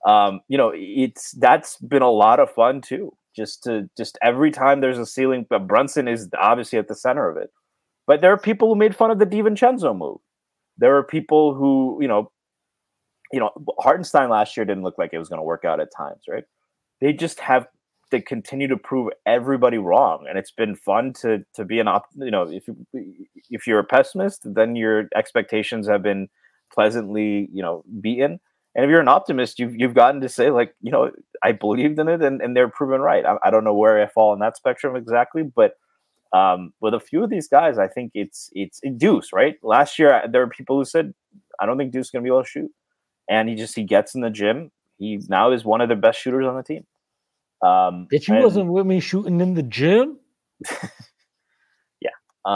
that's been a lot of fun too. Just every time there's a ceiling, but Brunson is obviously at the center of it. But there are people who made fun of the DiVincenzo move. There are people who, Hartenstein last year didn't look like it was going to work out at times, right? They continue to prove everybody wrong, and it's been fun to be if you're a pessimist, then your expectations have been pleasantly, beaten. And if you're an optimist, you've gotten to say, like, I believed in it, and they're proven right. I don't know where I fall in that spectrum exactly, but with a few of these guys, I think it's Deuce, right? Last year, there were people who said, I don't think Deuce is going to be able to shoot. And he gets in the gym. He now is one of the best shooters on the team. Bitch, you wasn't with me shooting in the gym? Yeah.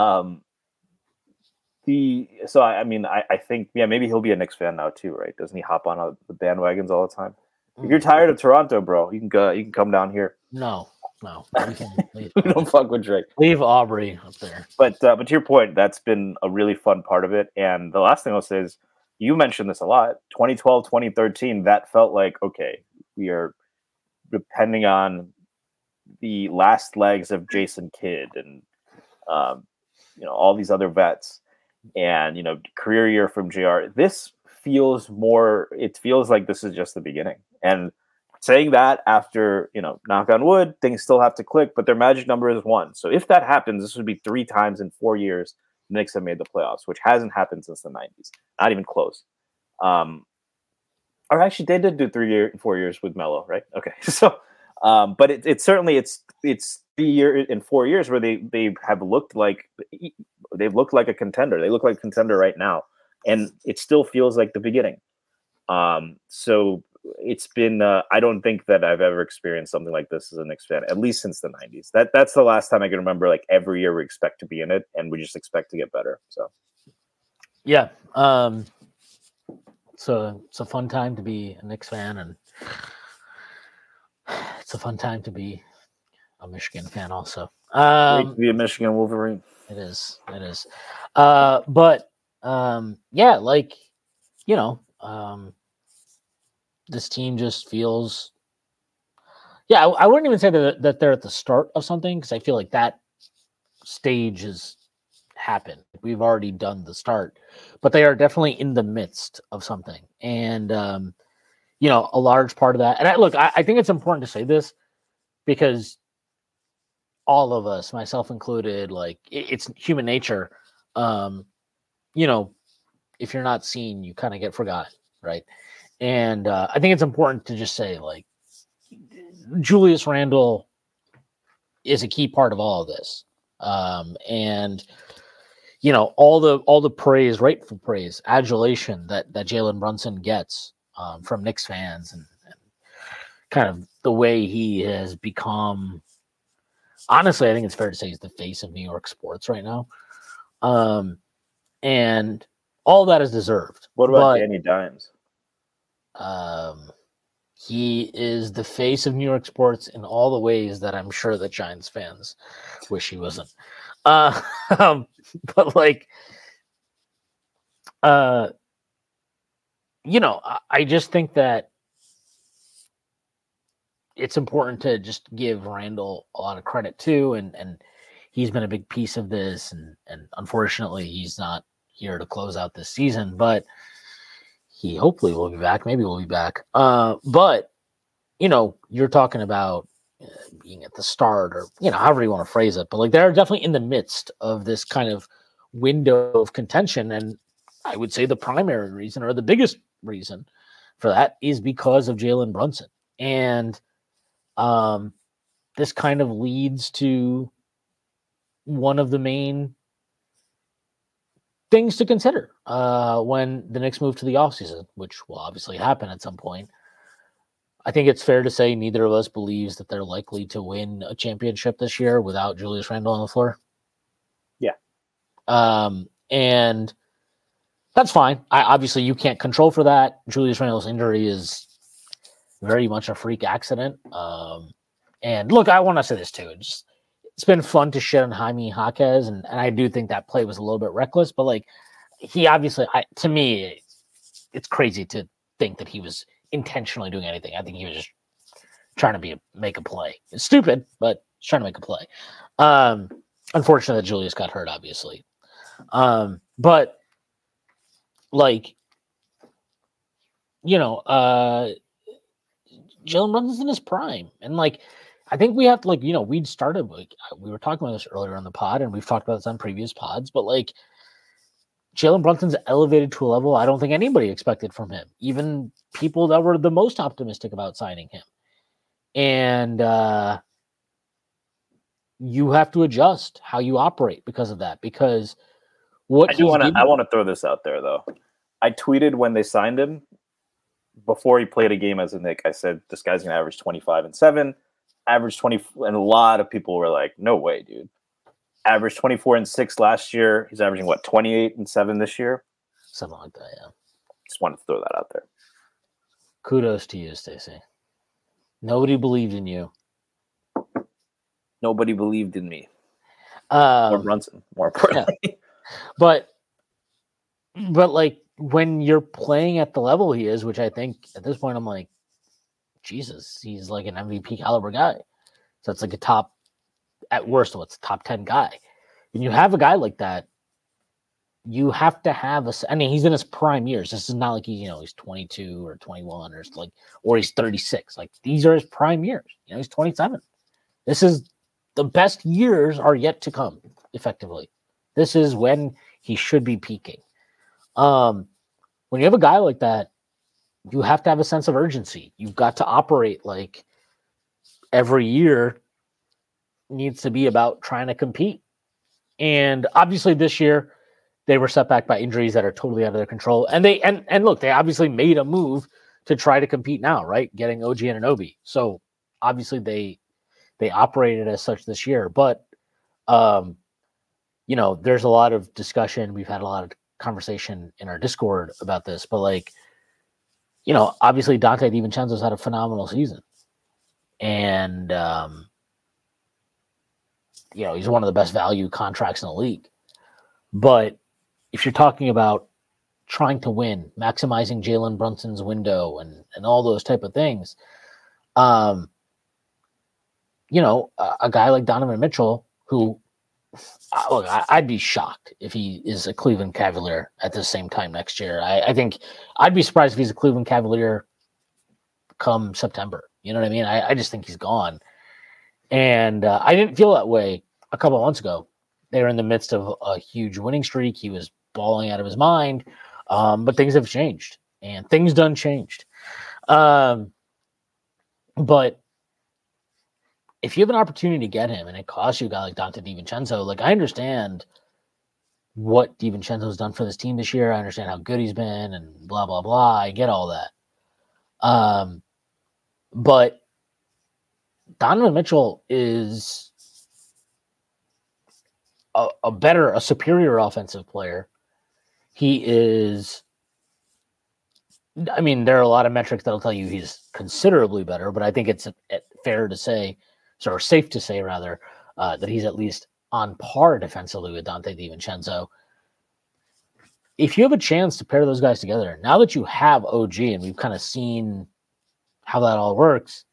I think, maybe he'll be a Knicks fan now too, right? Doesn't he hop on the bandwagons all the time? If you're tired of Toronto, bro, you can come down here. No. We don't fuck with Drake. Leave Aubrey up there. But to your point, that's been a really fun part of it. And the last thing I'll say is, you mentioned this a lot. 2012, 2013, that felt like, okay, we are depending on the last legs of Jason Kidd and all these other vets, and career year from JR. This feels like this is just the beginning. And saying that after, knock on wood, things still have to click, but their magic number is 1. So if that happens, this would be 3 times in 4 years the Knicks have made the playoffs, which hasn't happened since the 90s. Not even close. Or actually, they did do 4 years with Melo, right? Okay. So, but it's certainly 3 years in 4 years where they have looked like a contender. They look like a contender right now, and it still feels like the beginning. So it's been. I don't think that I've ever experienced something like this as a Knicks fan, at least since the 90s. That's the last time I can remember. Like every year we expect to be in it, and we just expect to get better. So, yeah. So it's a fun time to be a Knicks fan, and it's a fun time to be a Michigan fan also. Great to be a Michigan Wolverine. It is. But yeah, like, this team just feels, I wouldn't even say that they're at the start of something, because I feel like that stage has happened. We've already done the start, but they are definitely in the midst of something. And, a large part of that, and I think it's important to say this, because all of us, myself included, like it's human nature. If you're not seen, you kind of get forgotten, right? And I think it's important to just say, like, Julius Randle is a key part of all of this. And all the praise, rightful praise, adulation that Jalen Brunson gets from Knicks fans, and kind of the way he has become. Honestly, I think it's fair to say he's the face of New York sports right now. And all that is deserved. What about Danny Dimes? He is the face of New York sports in all the ways that I'm sure that Giants fans wish he wasn't. But like, I just think that it's important to just give Randall a lot of credit too, and he's been a big piece of this, and unfortunately he's not here to close out this season, but he hopefully will be back. Maybe we'll be back. But you're talking about being at the start, or however you want to phrase it, but like they're definitely in the midst of this kind of window of contention, and I would say the primary reason, or the biggest reason for that, is because of Jalen Brunson. And this kind of leads to one of the main things to consider when the Knicks move to the offseason, which will obviously happen at some point. I think it's fair to say neither of us believes that they're likely to win a championship this year without Julius Randle on the floor. Yeah. And that's fine. Obviously, you can't control for that. Julius Randle's injury is very much a freak accident. And look, I want to say this too. It's been fun to shit on Jaime Jaquez, and I do think that play was a little bit reckless, but like he obviously, to me, it's crazy to think that he was intentionally doing anything. I think he was just trying to make a play. It's stupid, but he's trying to make a play. Unfortunately, Julius got hurt, obviously. But like, Jalen Brunson's in his prime, and like, I think we have to, like, we started, like, we were talking about this earlier on the pod, and we've talked about this on previous pods, but like, Jalen Brunson's elevated to a level I don't think anybody expected from him, even people that were the most optimistic about signing him. And you have to adjust how you operate because of that. Because I want to throw this out there though. I tweeted when they signed him before he played a game as a Knick. I said this guy's gonna average 25 and 7, average 20, and a lot of people were like, "No way, dude." Averaged 24 and 6 last year. He's averaging 28 and 7 this year. Something like that, yeah. Just wanted to throw that out there. Kudos to you, Stacey. Nobody believed in you. Nobody believed in me. Or Brunson, more importantly. Yeah. But like when you're playing at the level he is, which I think at this point I'm like, Jesus, he's like an MVP caliber guy. So it's like a top, at worst, what's top 10 guy. When you have a guy like that, you have to have he's in his prime years. This is not like he's 22 or 21 or he's 36. Like these are his prime years. He's 27. This is the best years are yet to come, effectively. This is when he should be peaking. When you have a guy like that, you have to have a sense of urgency. You've got to operate like every year needs to be about trying to compete. And obviously this year they were set back by injuries that are totally out of their control. And they obviously made a move to try to compete now, right? Getting OG Anunoby. So obviously they operated as such this year. But there's a lot of discussion. We've had a lot of conversation in our Discord about this, but like, obviously Dante DiVincenzo's had a phenomenal season. And he's one of the best value contracts in the league. But if you're talking about trying to win, maximizing Jalen Brunson's window and all those type of things, a guy like Donovan Mitchell, who, look, I'd be shocked if he is a Cleveland Cavalier at the same time next year. I think I'd be surprised if he's a Cleveland Cavalier come September. You know what I mean? I just think he's gone. And I didn't feel that way a couple of months ago. They were in the midst of a huge winning streak. He was balling out of his mind. But things have changed. And things done changed. But if you have an opportunity to get him and it costs you a guy like Dante DiVincenzo, like I understand what DiVincenzo's done for this team this year. I understand how good he's been and blah, blah, blah. I get all that. But Donovan Mitchell is a superior offensive player. He is I mean, there are a lot of metrics that'll tell you he's considerably better, but I think it's fair to say, or safe to say rather, that he's at least on par defensively with Dante DiVincenzo. If you have a chance to pair those guys together, now that you have OG and we've kind of seen how that all works,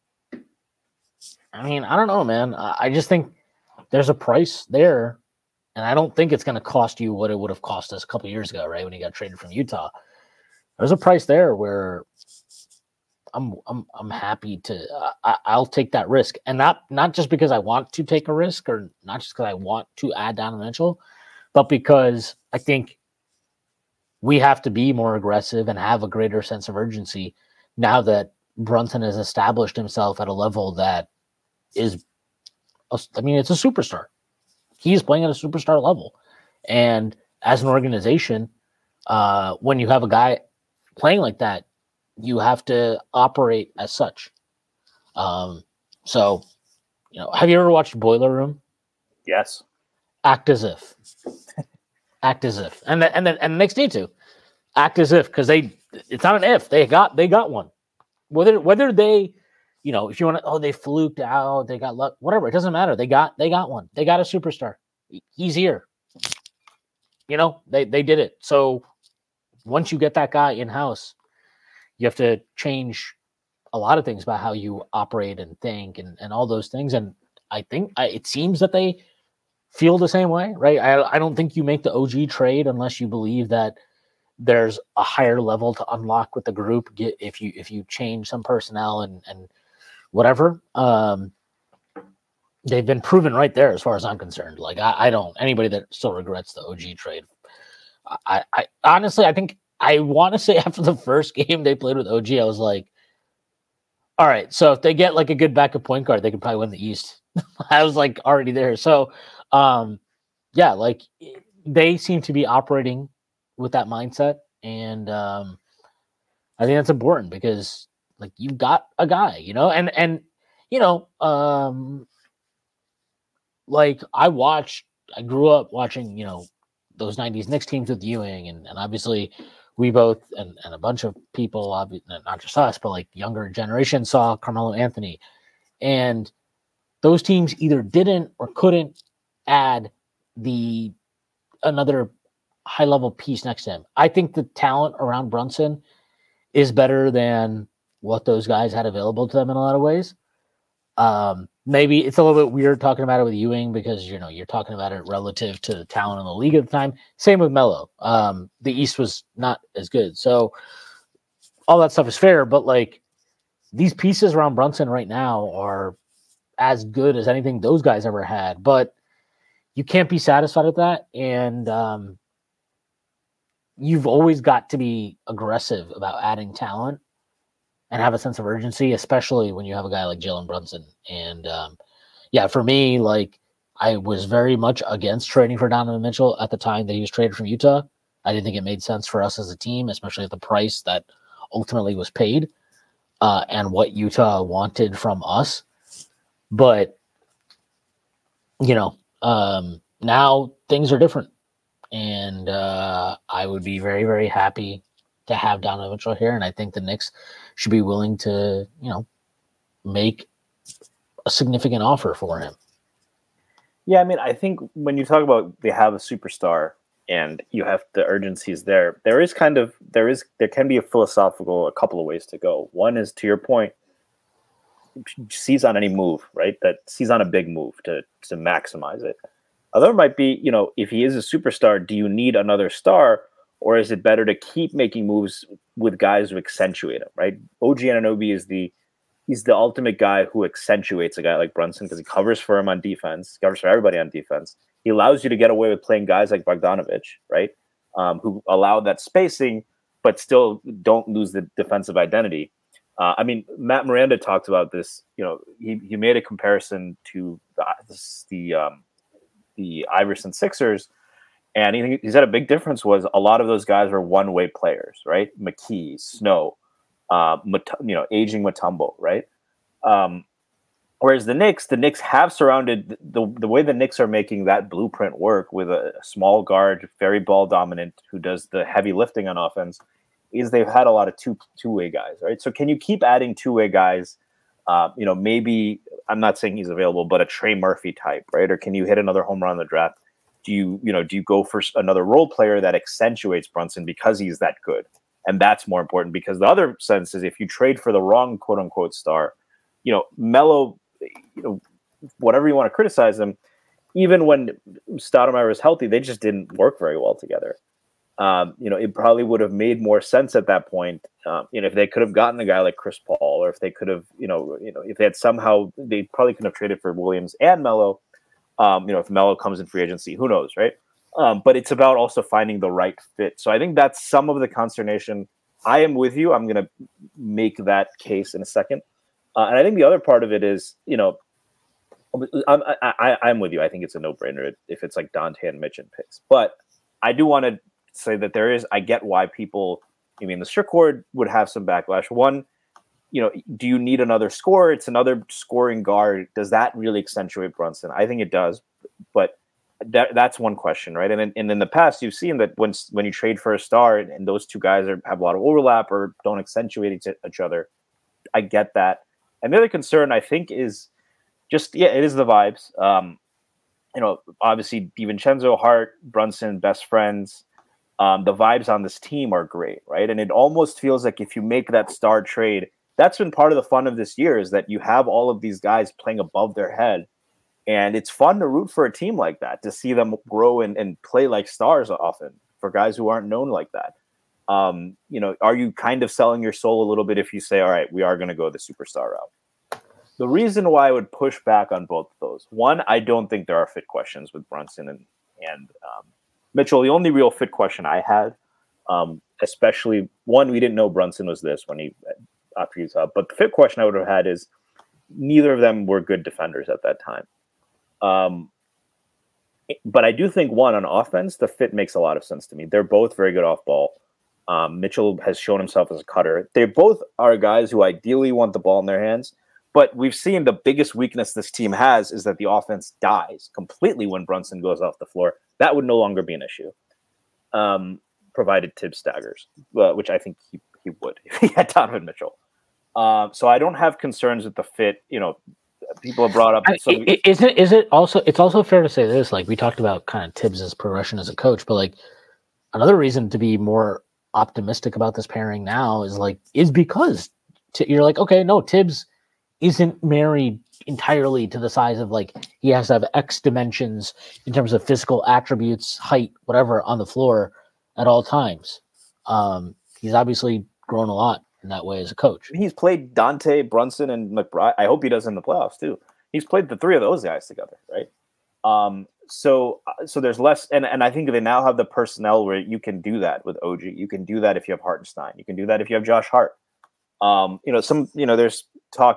I mean, I don't know, man. I just think there's a price there, and I don't think it's going to cost you what it would have cost us a couple years ago, right, when he got traded from Utah. There's a price there where I'm happy to I'll take that risk, and not just because I want to take a risk, or not just because I want to add Donovan Mitchell, but because I think we have to be more aggressive and have a greater sense of urgency now that Brunson has established himself at a level that is, I mean, it's a superstar. He's playing at a superstar level, and as an organization, when you have a guy playing like that, you have to operate as such. So, have you ever watched Boiler Room? Yes. Act as if. Act as if. And the Knicks need to act as if, because it's not an if. They got one. Whether they, if you want to, they fluked out, they got luck, whatever, it doesn't matter. They got one. They got a superstar. He's here. They did it. So once you get that guy in-house, you have to change a lot of things about how you operate and think and all those things. And I think it seems that they feel the same way, right? I don't think you make the OG trade unless you believe that there's a higher level to unlock with the group. If you change some personnel and whatever, they've been proven right there as far as I'm concerned. Like I don't, anybody that still regrets the OG trade. I honestly, I think I want to say after the first game they played with OG, I was like, all right, so if they get like a good backup point guard, they could probably win the East. I was like already there. So, yeah, like they seem to be operating with that mindset. And I think that's important because like you've got a guy, like I grew up watching, those 90s Knicks teams with Ewing, and obviously we both and a bunch of people, not just us, but like younger generation saw Carmelo Anthony, and those teams either didn't or couldn't add another high level piece next to him. I think the talent around Brunson is better than what those guys had available to them in a lot of ways. Maybe it's a little bit weird talking about it with Ewing because, you're talking about it relative to the talent in the league at the time. Same with Melo. The East was not as good. So all that stuff is fair, but like these pieces around Brunson right now are as good as anything those guys ever had, but you can't be satisfied with that. And, you've always got to be aggressive about adding talent and have a sense of urgency, especially when you have a guy like Jalen Brunson. And for me, like I was very much against trading for Donovan Mitchell at the time that he was traded from Utah. I didn't think it made sense for us as a team, especially at the price that ultimately was paid and what Utah wanted from us. But, now things are different. And I would be very, very happy to have Donovan Mitchell here. And I think the Knicks should be willing to, make a significant offer for him. Yeah, I mean, I think when you talk about they have a superstar and you have the urgencies there can be a couple of ways to go. One is, to your point, seize on any move, right? That seize on a big move to maximize it. Other might be, if he is a superstar, do you need another star, or is it better to keep making moves with guys who accentuate him, right? OG Anunoby he's the ultimate guy who accentuates a guy like Brunson because he covers for him on defense, covers for everybody on defense. He allows you to get away with playing guys like Bogdanovic, right? Who allow that spacing, but still don't lose the defensive identity. I mean, Matt Miranda talked about this. He made a comparison to the Iverson Sixers, and he said a big difference was a lot of those guys were one-way players, right? McKee, Snow, aging Mutombo, right? Whereas the Knicks have surrounded the way the Knicks are making that blueprint work with a small guard, very ball dominant, who does the heavy lifting on offense, is they've had a lot of two-way guys, right? So can you keep adding two-way guys? Maybe I'm not saying he's available, but a Trey Murphy type, right? Or can you hit another home run in the draft? Do you go for another role player that accentuates Brunson because he's that good? And that's more important, because the other sense is if you trade for the wrong quote unquote star, Melo, whatever you want to criticize him, even when Stoudemire was healthy, they just didn't work very well together. It probably would have made more sense at that point, if they could have gotten a guy like Chris Paul, or if they could have, if they had somehow, they probably could have traded for Williams and Melo. If Melo comes in free agency, who knows, right? But it's about also finding the right fit. So I think that's some of the consternation. I am with you. I'm going to make that case in a second. And I think the other part of it is, I'm with you. I think it's a no-brainer if it's like Dante and Mitch and picks. But I do want to say that I get why people, the Strickwood would have some backlash. One, do you need another scorer? It's another scoring guard. Does that really accentuate Brunson? I think it does, but that's one question, right? And in the past, you've seen that when you trade for a star and those two guys have a lot of overlap or don't accentuate each other, I get that. And the other concern, I think, is just, it is the vibes. Obviously, DiVincenzo, Hart, Brunson, best friends. The vibes on this team are great, right? And it almost feels like if you make that star trade, that's been part of the fun of this year, is that you have all of these guys playing above their head. And it's fun to root for a team like that, to see them grow and play like stars often for guys who aren't known like that. Are you kind of selling your soul a little bit if you say, all right, we are going to go the superstar route? The reason why I would push back on both of those, one, I don't think there are fit questions with Brunson and Mitchell. The only real fit question I had, especially one, we didn't know Brunson was this after Utah, but the fit question I would have had is neither of them were good defenders at that time. But I do think, one, on offense, the fit makes a lot of sense to me. They're both very good off ball. Mitchell has shown himself as a cutter. They both are guys who ideally want the ball in their hands, but we've seen the biggest weakness this team has is that the offense dies completely when Brunson goes off the floor. That would no longer be an issue, provided Tibbs staggers, which I think he would if he had Donovan Mitchell. So I don't have concerns with the fit. People have brought up. Is it also? It's also fair to say this. Like we talked about, kind of Tibbs' progression as a coach, but like another reason to be more optimistic about this pairing now is because you're like, okay, no, Tibbs isn't married entirely to the size of, like, he has to have X dimensions in terms of physical attributes, height, whatever, on the floor at all times. He's obviously grown a lot in that way as a coach. He's played Dante, Brunson, and McBride. I hope he does in the playoffs too. He's played the three of those guys together, right? So there's less, and I think they now have the personnel where you can do that with OG. You can do that if you have Hartenstein. You can do that if you have Josh Hart. There's talk,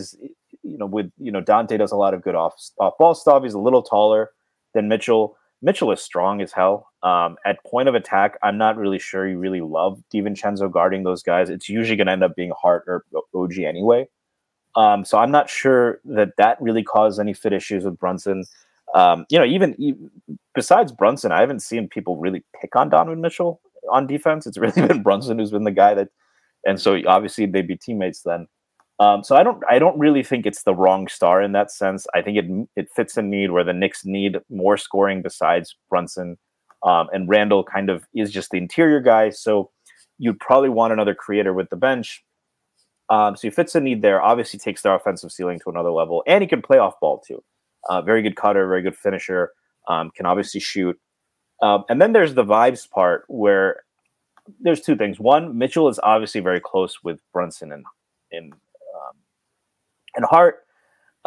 with Dante does a lot of good off ball stuff. He's a little taller than Mitchell. Mitchell is strong as hell. At point of attack, I'm not really sure you really love DiVincenzo guarding those guys. It's usually going to end up being Hart or OG anyway. So I'm not sure that really caused any fit issues with Brunson. Even besides Brunson, I haven't seen people really pick on Donovan Mitchell on defense. It's really been Brunson who's been the guy that, and so obviously they'd be teammates then. So I don't really think it's the wrong star in that sense. I think it fits a need where the Knicks need more scoring besides Brunson, and Randall kind of is just the interior guy. So you'd probably want another creator with the bench. So he fits a need there. Obviously takes their offensive ceiling to another level, and he can play off ball too. Very good cutter, very good finisher. Can obviously shoot. And then there's the vibes part where there's two things. One, Mitchell is obviously very close with Brunson and Hart,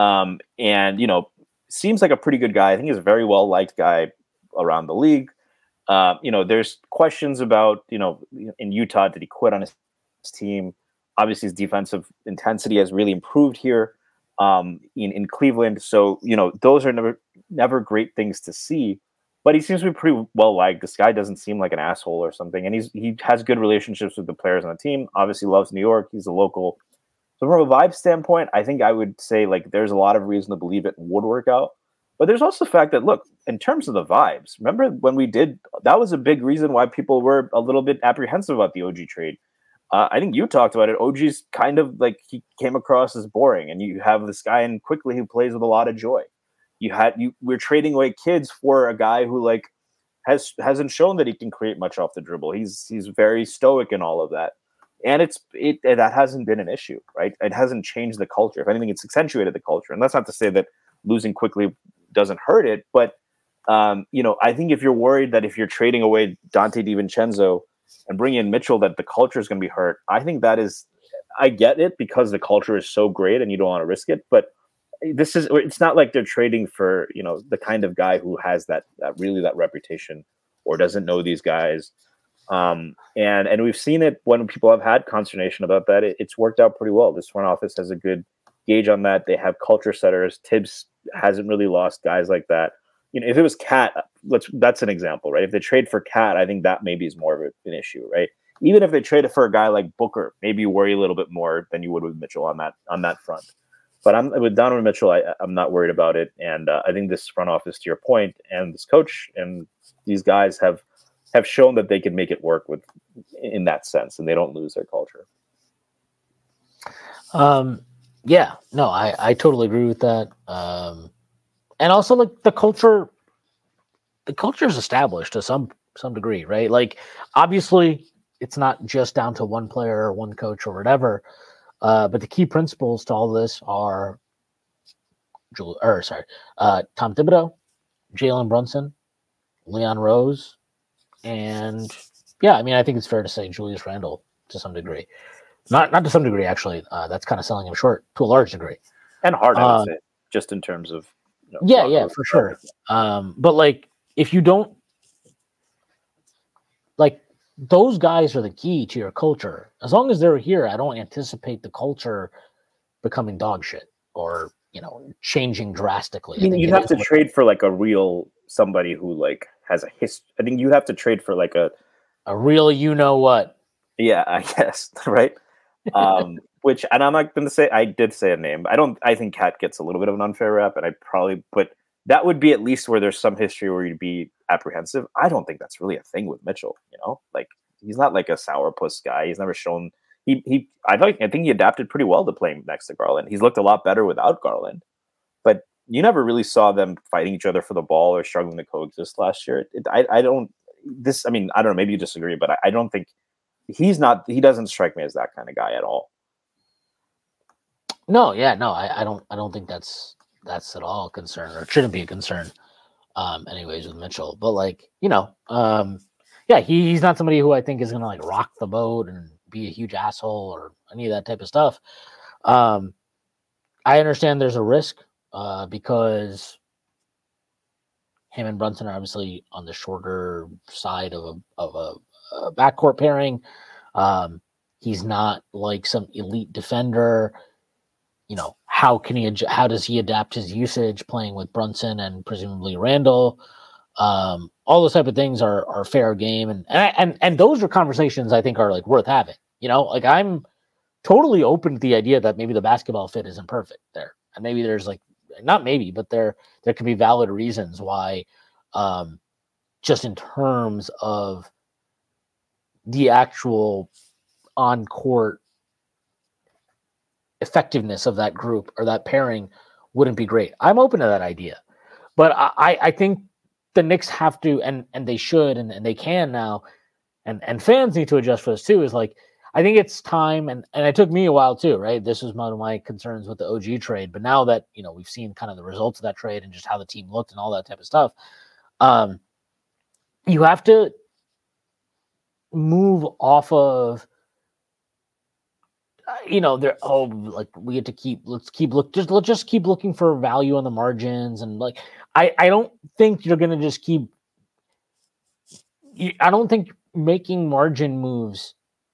and seems like a pretty good guy. I think he's a very well liked guy around the league. There's questions about in Utah, did he quit on his team? Obviously, his defensive intensity has really improved here in Cleveland. So those are never great things to see. But he seems to be pretty well liked. This guy doesn't seem like an asshole or something, and he has good relationships with the players on the team. Obviously, loves New York. He's a local. So from a vibe standpoint, I think I would say there's a lot of reason to believe it would work out. But there's also the fact that, look, in terms of the vibes, remember when we did, that was a big reason why people were a little bit apprehensive about the OG trade. I think you talked about it. OG's kind of like, he came across as boring, and you have this guy in Quickly who plays with a lot of joy. We're trading away kids for a guy who like hasn't shown that he can create much off the dribble. He's very stoic in all of that. And that hasn't been an issue, right? It hasn't changed the culture. If anything, it's accentuated the culture. And that's not to say that losing Quickly doesn't hurt it, but I think if you're worried that if you're trading away Dante DiVincenzo and bringing in Mitchell, that the culture is going to be hurt, I think I get it, because the culture is so great and you don't want to risk it. But it's not like they're trading for, the kind of guy who has that reputation or doesn't know these guys. And we've seen it when people have had consternation about that. It's worked out pretty well. This front office has a good gauge on that. They have culture setters. Tibbs hasn't really lost guys like that. If it was Cat, that's an example, right? If they trade for Cat, I think that maybe is more of an issue, right? Even if they traded for a guy like Booker, maybe you worry a little bit more than you would with Mitchell on that front. But with Donovan Mitchell, I'm not worried about it. And I think this front office, to your point, and this coach and these guys have shown that they can make it work in that sense, and they don't lose their culture. Yeah, no, I totally agree with that. And also, like, the culture is established to some degree, right? Like, obviously, it's not just down to one player or one coach or whatever. But the key principles to all this are Tom Thibodeau, Jalen Brunson, Leon Rose, and I think it's fair to say Julius Randle to some degree. Not to some degree, actually. That's kind of selling him short to a large degree. And hard, I would say, just in terms of. For sure. But like, if you don't, like, those guys are the key to your culture. As long as they're here, I don't anticipate the culture becoming dog shit or, changing drastically. You'd have to trade for like a real somebody who like has a history. I think you have to trade for like a real, what? Yeah, I guess. Right. Which, and I'm not going to say, I did say a name. I think Cat gets a little bit of an unfair rep, and but that would be at least where there's some history where you'd be apprehensive. I don't think that's really a thing with Mitchell. Like, he's not like a sourpuss guy. He's never shown I think he adapted pretty well to playing next to Garland. He's looked a lot better without Garland, but you never really saw them fighting each other for the ball or struggling to coexist last year. I don't know, maybe you disagree, but I don't think he doesn't strike me as that kind of guy at all. No, I don't think that's at all a concern, or it shouldn't be a concern. Anyways, with Mitchell, but like, he's not somebody who I think is gonna like rock the boat and be a huge asshole or any of that type of stuff. I understand there's a risk because him and Brunson are obviously on the shorter side of a backcourt pairing. He's not like some elite defender. How does he adapt his usage playing with Brunson and presumably Randall? All those type of things are fair game, and those are conversations I think are like worth having. Like, I'm totally open to the idea that maybe the basketball fit isn't perfect there, and maybe there's like, not maybe, but there can be valid reasons why, just in terms of the actual on court effectiveness of that group or that pairing wouldn't be great. I'm open to that idea, but I think the Knicks have to, and they should, and they can now, and fans need to adjust for this too, is like, I think it's time, and it took me a while too, right? This was one of my concerns with the OG trade, but now that, we've seen kind of the results of that trade and just how the team looked and all that type of stuff, you have to move off of, let's just keep looking for value on the margins, and like, I don't think you're gonna just keep. I don't think making margin moves,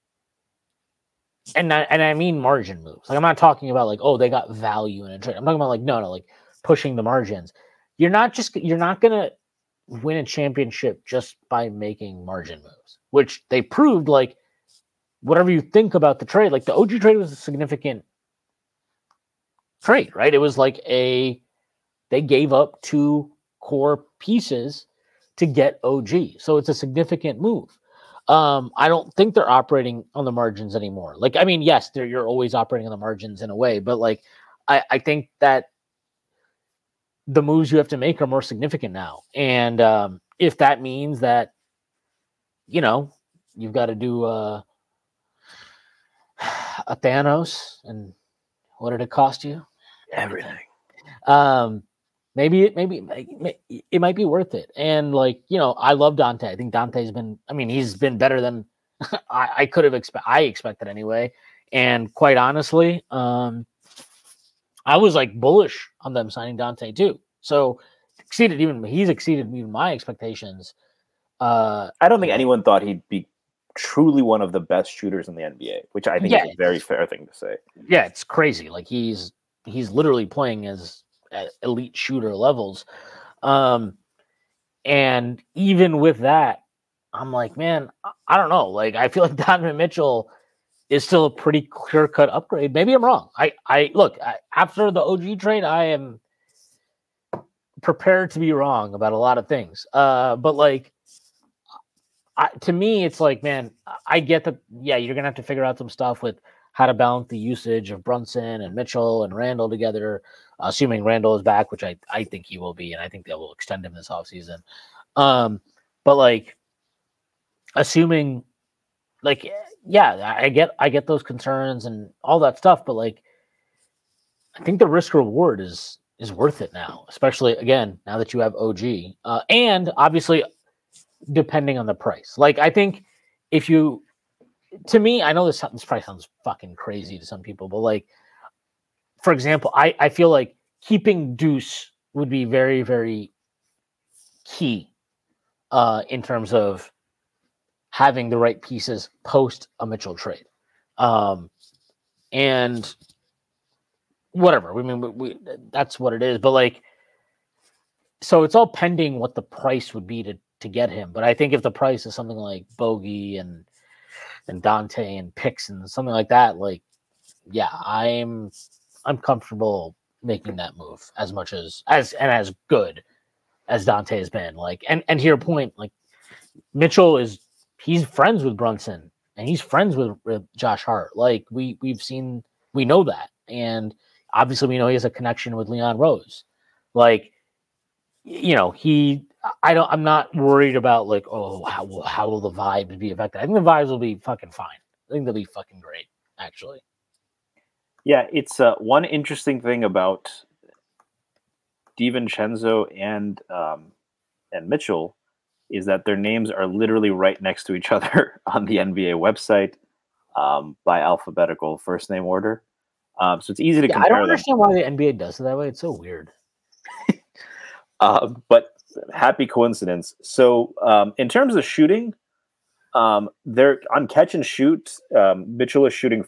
and I mean margin moves. Like, I'm not talking about like, oh, they got value in a trade. I'm talking about like, no, like pushing the margins. You're not gonna win a championship just by making margin moves, which they proved. Like, whatever you think about the trade, like the OG trade was a significant trade, right? It was like they they gave up 2 core pieces to get OG. So it's a significant move. I don't think they're operating on the margins anymore. Like, I mean, yes, you're always operating on the margins in a way, but like, I think that the moves you have to make are more significant now. And if that means that, you know, you've got to do a Thanos, and what did it cost you? Everything. Maybe it might be worth it. And like, you know, I love Dante. I think Dante's been, I mean, he's been better than I could have I expected anyway. And quite honestly, I was like bullish on them signing Dante too. So he's exceeded even my expectations. I don't think anyone thought he'd be truly one of the best shooters in the NBA, which I think is a very fair thing to say. Yeah, it's crazy. Like he's literally playing as at elite shooter levels. And even with that, I'm like, man, I don't know. Like, I feel like Donovan Mitchell is still a pretty clear-cut upgrade. Maybe I'm wrong. I look, after the OG trade, I am prepared to be wrong about a lot of things. But like, to me, it's like, man, I get that. Yeah, you're gonna have to figure out some stuff with how to balance the usage of Brunson and Mitchell and Randall together, assuming Randall is back, which I think he will be, and I think they will extend him this offseason. But like, assuming, like, yeah, I get those concerns and all that stuff, but like, I think the risk reward is worth it now, especially again now that you have OG, and obviously depending on the price. Like, I think if you, to me, I know this price sounds fucking crazy to some people, but like, for example, I feel like keeping Deuce would be very, very key in terms of having the right pieces post a Mitchell trade. And whatever, I mean, that's what it is. But like, so it's all pending what the price would be to get him. But I think if the price is something like Bogey and Dante and picks and something like that, like, yeah, I'm comfortable making that move as much as good as Dante has been. Like, and to your point, like, Mitchell he's friends with Brunson and he's friends with Josh Hart. Like, we know that. And obviously we know he has a connection with Leon Rose. Like, you know, I'm not worried about like, oh, how will the vibes be affected? I think the vibes will be fucking fine. I think they'll be fucking great, actually. Yeah, it's one interesting thing about DiVincenzo and Mitchell is that their names are literally right next to each other on the NBA website by alphabetical first name order. So it's easy to compare. I don't understand why the NBA does it that way. It's so weird. But happy coincidence. So in terms of shooting, they're on catch and shoot. Mitchell is shooting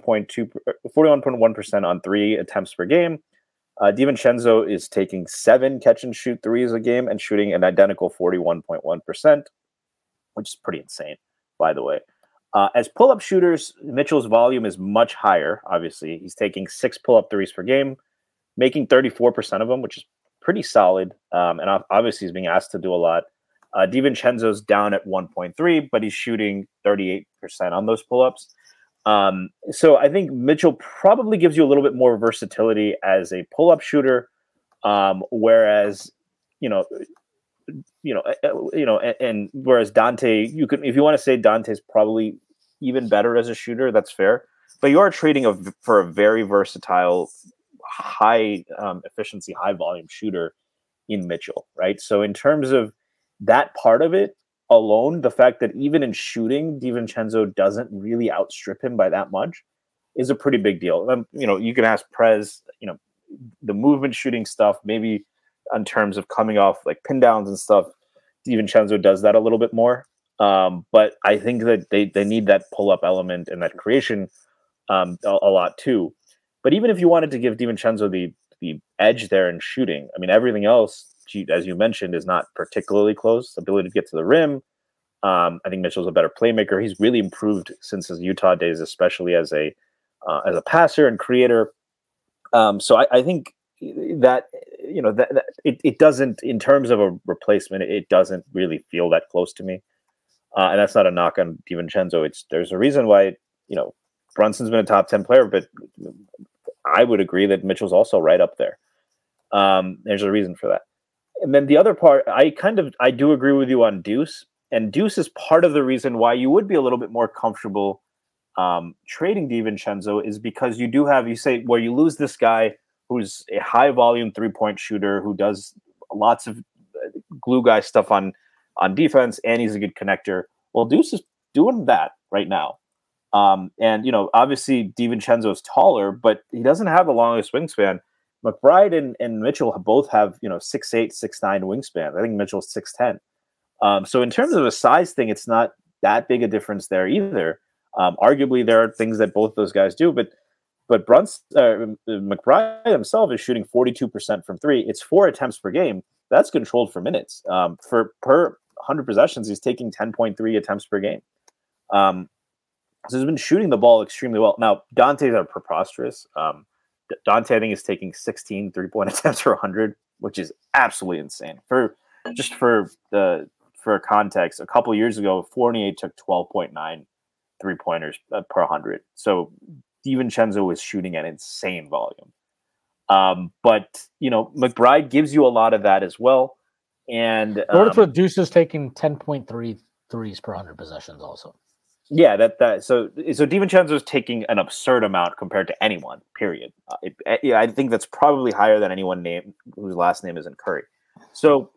41.1% on 3 attempts per game. DiVincenzo is taking 7 catch and shoot threes a game and shooting an identical 41.1%, which is pretty insane, by the way. As pull-up shooters, Mitchell's volume is much higher. Obviously, he's taking 6 pull-up threes per game, making 34% of them, which is pretty solid. And obviously, he's being asked to do a lot. DiVincenzo's down at 1.3, but he's shooting 38% on those pull-ups. So I think Mitchell probably gives you a little bit more versatility as a pull-up shooter, whereas and whereas Dante, you could, if you want to say Dante's probably even better as a shooter, that's fair. But you are trading for a very versatile, high efficiency, high volume shooter in Mitchell, right? So in terms of that part of it alone, the fact that even in shooting, DiVincenzo doesn't really outstrip him by that much is a pretty big deal. You can ask Prez, the movement shooting stuff, maybe in terms of coming off like pin downs and stuff, DiVincenzo does that a little bit more. But I think that they need that pull-up element and that creation a lot too. But even if you wanted to give DiVincenzo the edge there in shooting, I mean, everything else, as you mentioned, is not particularly close. Ability to get to the rim. I think Mitchell's a better playmaker. He's really improved since his Utah days, especially as a passer and creator. So I think that it doesn't, in terms of a replacement, it doesn't really feel that close to me. And that's not a knock on DiVincenzo. There's a reason why, Brunson's been a top 10 player, but I would agree that Mitchell's also right up there. There's a reason for that. And then the other part, I do agree with you on Deuce, and Deuce is part of the reason why you would be a little bit more comfortable trading DiVincenzo, is because you say where you lose this guy who's a high volume 3-point shooter who does lots of glue guy stuff on defense, and he's a good connector. Well, Deuce is doing that right now. And obviously DiVincenzo is taller, but he doesn't have the longest wingspan. McBride and Mitchell both have 6'8", 6'9" wingspan. I think Mitchell's 6'10". So in terms of a size thing, it's not that big a difference there either. Arguably, there are things that both those guys do, but McBride himself is shooting 42% from three. It's 4 attempts per game. That's controlled for minutes. Per 100 possessions, he's taking 10.3 attempts per game. So he's been shooting the ball extremely well. Now, Dante's are preposterous. Dante, I think, is taking 16 3-point attempts per 100, which is absolutely insane. For context, a couple years ago, Fournier took 12.9 3-pointers per 100. So DiVincenzo was shooting an insane volume. But McBride gives you a lot of that as well. And Deuce is taking 10.3 threes per 100 possessions also. Yeah, so DiVincenzo is taking an absurd amount compared to anyone. Period. I think that's probably higher than anyone whose last name isn't Curry. So,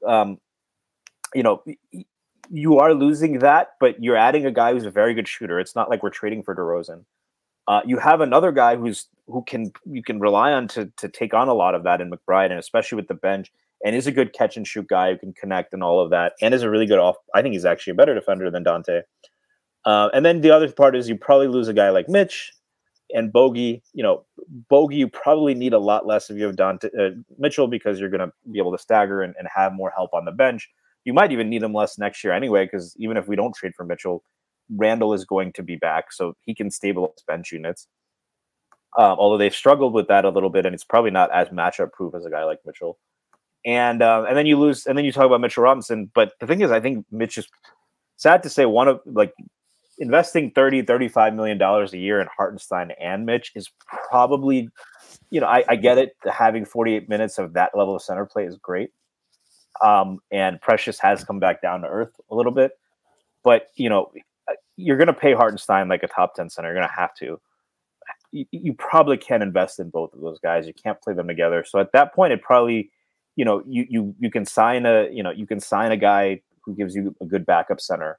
you are losing that, but you're adding a guy who's a very good shooter. It's not like we're trading for DeRozan. You have another guy who you can rely on to take on a lot of that in McBride, and especially with the bench, and is a good catch and shoot guy who can connect and all of that, and is a really good I think he's actually a better defender than Dante. And then the other part is you probably lose a guy like Mitch and Bogey. Bogey, you probably need a lot less if you have Dante Mitchell, because you're going to be able to stagger and have more help on the bench. You might even need him less next year anyway, because even if we don't trade for Mitchell, Randall is going to be back, so he can stabilize bench units. Although they've struggled with that a little bit, and it's probably not as matchup proof as a guy like Mitchell. And then you lose, and then you talk about Mitchell Robinson. But the thing is, I think Mitch is, sad to say, investing $30-35 million a year in Hartenstein and Mitch is probably, I get it. Having 48 minutes of that level of center play is great. And Precious has come back down to earth a little bit, but you're going to pay Hartenstein like a top 10 center. You're going to have to. You probably can't invest in both of those guys. You can't play them together. So at that point, it probably, you can sign a guy who gives you a good backup center.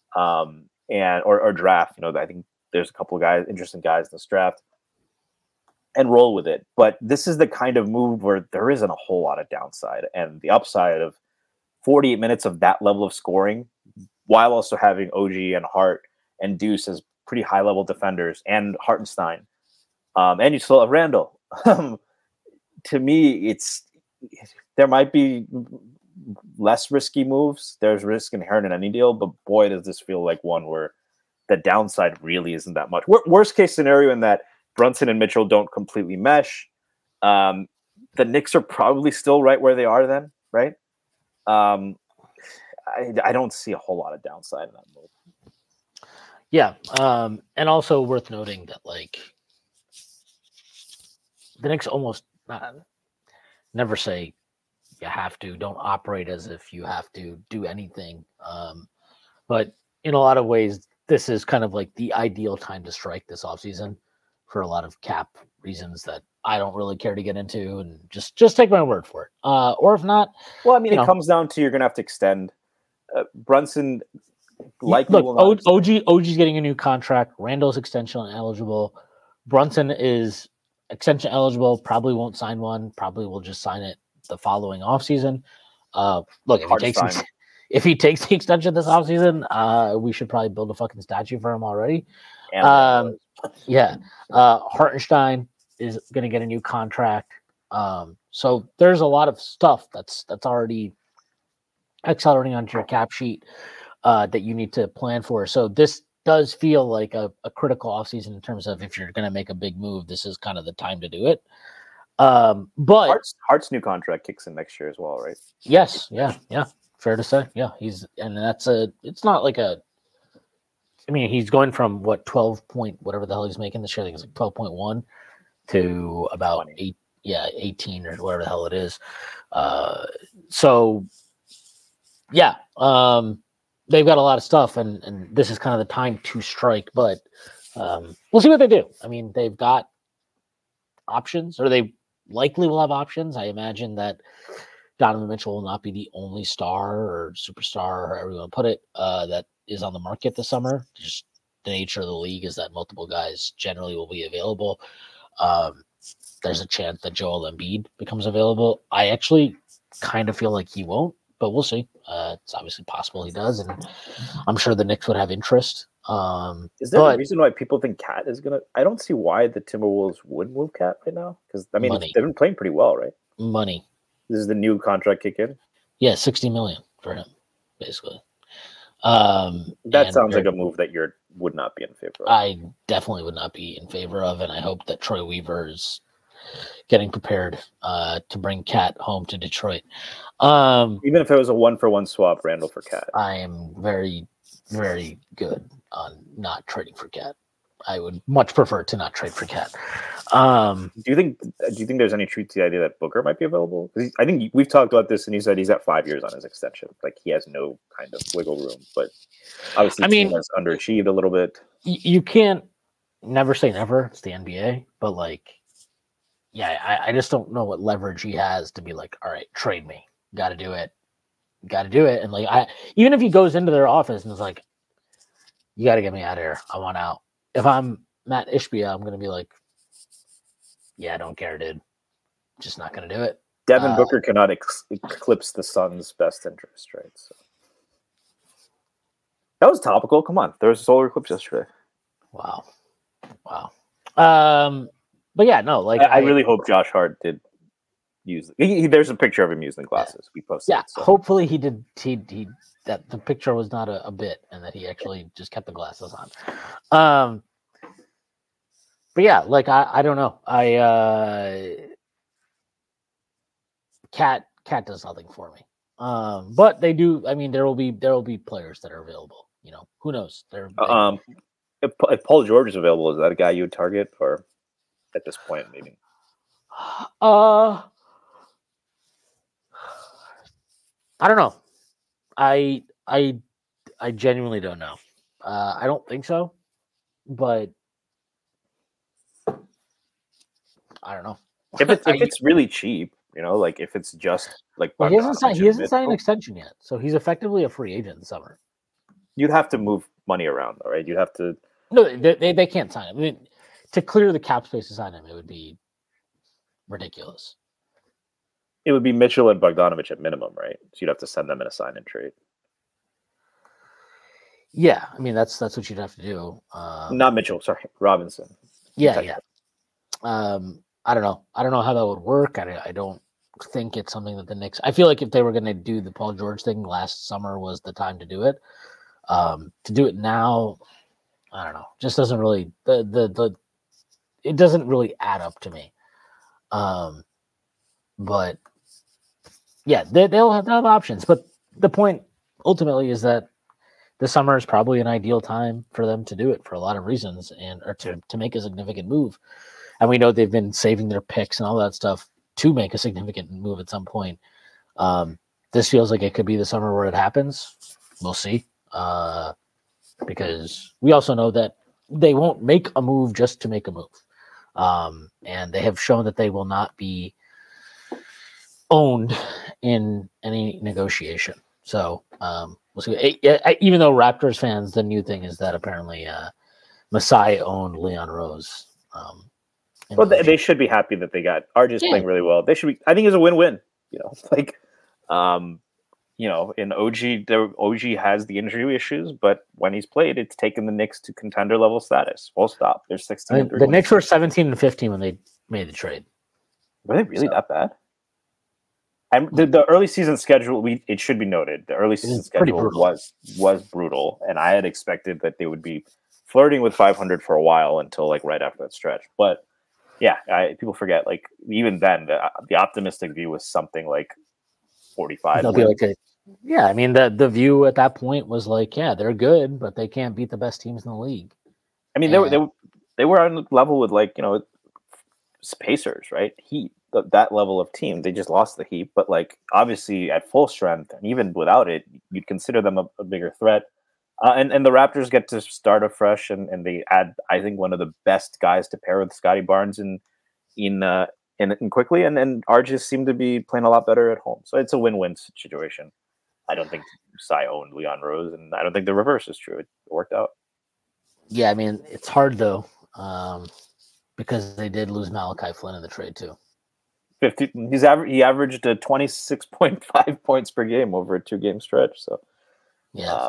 Or draft. I think there's a couple of interesting guys in this draft, and roll with it. But this is the kind of move where there isn't a whole lot of downside, and the upside of 48 minutes of that level of scoring, while also having OG and Hart and Deuce as pretty high level defenders, and Hartenstein, and you still have Randall. To me, there might be less risky moves. There's risk inherent in any deal, but boy, does this feel like one where the downside really isn't that much. Worst case scenario in that Brunson and Mitchell don't completely mesh. The Knicks are probably still right where they are then, right? I don't see a whole lot of downside in that move. Yeah, and also worth noting that the Knicks almost never say you have to, don't operate as if you have to do anything. But in a lot of ways, this is kind of like the ideal time to strike this offseason for a lot of cap reasons that I don't really care to get into, and just take my word for it. Or if not, well, I mean, it comes down to you're going to have to extend Brunson. Likely OG's getting a new contract. Randall's extension eligible. Brunson is extension eligible. Probably won't sign one. Probably will just sign it the following offseason. Look, if he takes the extension this offseason, we should probably build a fucking statue for him already. Hartenstein is going to get a new contract. So there's a lot of stuff that's already accelerating onto your cap sheet that you need to plan for. So this does feel like a critical offseason in terms of if you're going to make a big move, this is kind of the time to do it. But Hart's new contract kicks in next year as well, right? yes, yeah, fair to say. Yeah, it's not like a. I mean, he's going from what 12 point whatever the hell he's making this year. I think it's like 12.1 to about 20. 18 or whatever the hell it is. So yeah, they've got a lot of stuff, and this is kind of the time to strike. But we'll see what they do. I mean, they've got options, or they likely will have options. I imagine that Donovan Mitchell will not be the only star or superstar, or however you want to put it, that is on the market this summer. Just the nature of the league is that multiple guys generally will be available. There's a chance that Joel Embiid becomes available. I actually kind of feel like he won't, but we'll see. It's obviously possible he does, and I'm sure the Knicks would have interest. Is there a reason why people think Cat is gonna? I don't see why the Timberwolves would move Cat right now, because I mean they've been playing pretty well, right? Money. This is the new contract kick in. Yeah, $60 million for him, basically. That sounds like a move that you would not be in favor of. I definitely would not be in favor of, and I hope that Troy Weaver is getting prepared to bring Cat home to Detroit. Even if it was a 1-for-1 swap, Randall for Cat. I am very, very good on not trading for Cat. I would much prefer to not trade for Cat. Do you think there's any truth to the idea that Booker might be available? I think we've talked about this, and he said he's at 5 years on his extension. Like he has no kind of wiggle room. But obviously, the team has underachieved a little bit. You can't never say never. It's the NBA, but like, yeah, I just don't know what leverage he has to be like, all right, trade me. Got to do it. And like, even if he goes into their office and is like, you got to get me out of here. I want out. If I'm Matt Ishbia, I'm going to be like, yeah, I don't care, dude. Just not going to do it. Devin Booker cannot eclipse the Suns' best interest, right? So that was topical. Come on. There was a solar eclipse yesterday. Wow. But yeah, no, like I really hope Josh Hart did use there's a picture of him using glasses. We posted. Yeah, so. Hopefully he did. He that the picture was not a bit, and that he actually just kept the glasses on. But yeah, like I don't know. Cat does nothing for me. But they do. I mean, there will be players that are available. You know, who knows? If Paul George is available, is that a guy you would target, or at this point, maybe? I don't know. I genuinely don't know. I don't think so, but I don't know. If it's really cheap, you know, like if it's just like he hasn't signed an extension yet, so he's effectively a free agent in the summer. You'd have to move money around, all right? You'd have to. No, they can't sign him. I mean, to clear the cap space to sign him, it would be ridiculous. It would be Mitchell and Bogdanovich at minimum, right? So you'd have to send them in a sign and trade. Yeah, I mean that's what you'd have to do. Not Mitchell, sorry, Robinson. Yeah. I don't know. I don't know how that would work. I don't think it's something that the Knicks. I feel like if they were going to do the Paul George thing last summer was the time to do it. To do it now, I don't know. Just doesn't really it doesn't really add up to me. But yeah, they'll have options. But the point ultimately is that the summer is probably an ideal time for them to do it for a lot of reasons, or to make a significant move. And we know they've been saving their picks and all that stuff to make a significant move at some point. This feels like it could be the summer where it happens. We'll see. Because we also know that they won't make a move just to make a move. And they have shown that they will not be owned in any negotiation. So we'll see. Even though Raptors fans, the new thing is that apparently Masai owned Leon Rose. Well, they should be happy that they got RJ's playing really well. They should be. I think it's a win-win. You know, like, you know, in OG has the injury issues, but when he's played, it's taken the Knicks to contender level status. Full stop. They're 16. The Knicks were 17-15 when they made the trade. Were they really that bad? The early season schedule. It should be noted, the early season schedule was brutal, and I had expected that they would be flirting with 500 for a while until like right after that stretch. But Yeah, people forget. Like even then, the optimistic view was something like 45 They'll be wins. like, yeah, I mean the view at that point was like, yeah, they're good, but they can't beat the best teams in the league. I mean, they were on level with like Pacers, right? Heat, that level of team. They just lost the Heat, but like obviously at full strength, and even without it, you'd consider them a bigger threat. And the Raptors get to start afresh, and they add, I think, one of the best guys to pair with Scotty Barnes in quickly, and Argis seem to be playing a lot better at home. So it's a win-win situation. I don't think Cy owned Leon Rose, and I don't think the reverse is true. It worked out. Yeah, I mean it's hard though, because they did lose Malachi Flynn in the trade too. He averaged 26.5 points per game over a 2-game stretch. So yeah.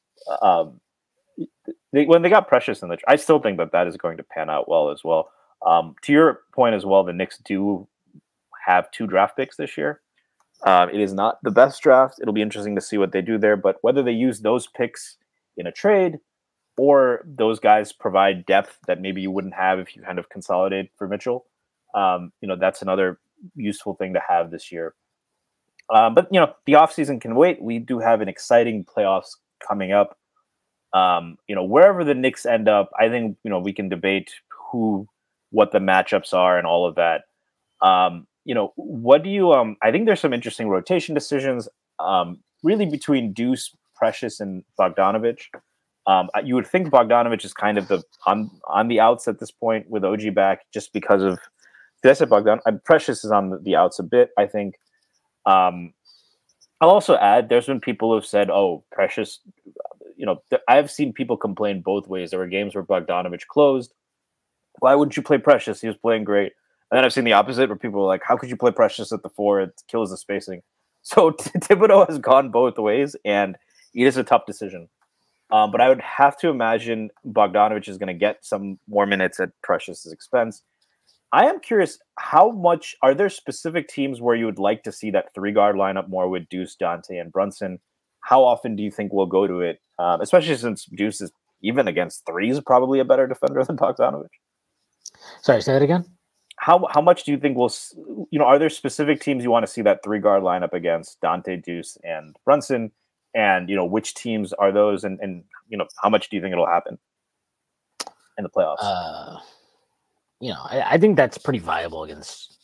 When they got Precious in I still think that is going to pan out well as well. To your point as well, the Knicks do have 2 draft picks this year. It is not the best draft. It'll be interesting to see what they do there, but whether they use those picks in a trade or those guys provide depth that maybe you wouldn't have if you kind of consolidate for Mitchell, that's another useful thing to have this year. But the offseason can wait. We do have an exciting playoffs coming up. Wherever the Knicks end up, I think, we can debate what the matchups are and all of that. What do you, I think there's some interesting rotation decisions, really between Deuce, Precious, and Bogdanovich. You would think Bogdanovich is kind of on the outs at this point with OG back, just because of, did I say Bogdan? Precious is on the outs a bit, I think. I'll also add, there's been people who have said, oh, Precious, I've seen people complain both ways. There were games where Bogdanovich closed. Why wouldn't you play Precious? He was playing great. And then I've seen the opposite, where people are like, how could you play Precious at the 4? It kills the spacing. So Thibodeau has gone both ways, and it is a tough decision. But I would have to imagine Bogdanovich is going to get some more minutes at Precious's expense. I am curious, how much are there specific teams where you would like to see that 3-guard lineup more with Deuce, Dante, and Brunson? How often do you think we'll go to it? Especially since Deuce is, even against threes, probably a better defender than Bogdanovich. Sorry, say that again. How much do you think are there specific teams you want to see that 3-guard lineup against, Dante, Deuce, and Brunson? And, which teams are those? And how much do you think it'll happen in the playoffs? I think that's pretty viable against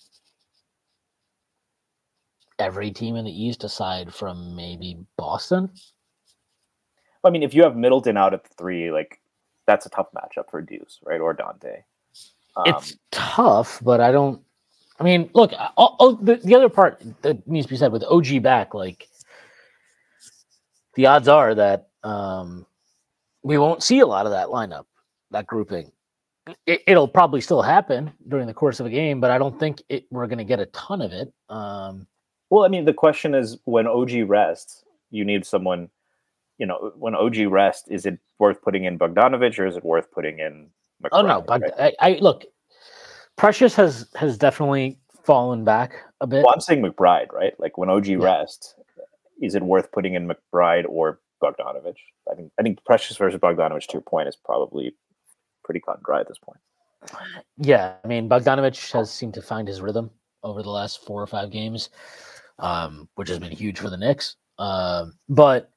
every team in the East aside from maybe Boston. I mean, if you have Middleton out at the 3, like, that's a tough matchup for Deuce, right? Or Dante. It's tough, but look, the other part that needs to be said with OG back, like, the odds are that we won't see a lot of that lineup, that grouping. It'll probably still happen during the course of a game, but I don't think we're going to get a ton of it. Well, I mean, the question is, when OG rests, you need someone, when OG rests, is it worth putting in Bogdanovich or is it worth putting in McBride? Oh, no. Right? Look, Precious has definitely fallen back a bit. Well, I'm saying McBride, right? Like, when OG rests, is it worth putting in McBride or Bogdanovich? I think Precious versus Bogdanovich, to your point, is probably pretty cut and dry at this point. Yeah, I mean, Bogdanovich has seemed to find his rhythm over the last 4 or 5 games, which has been huge for the Knicks. But,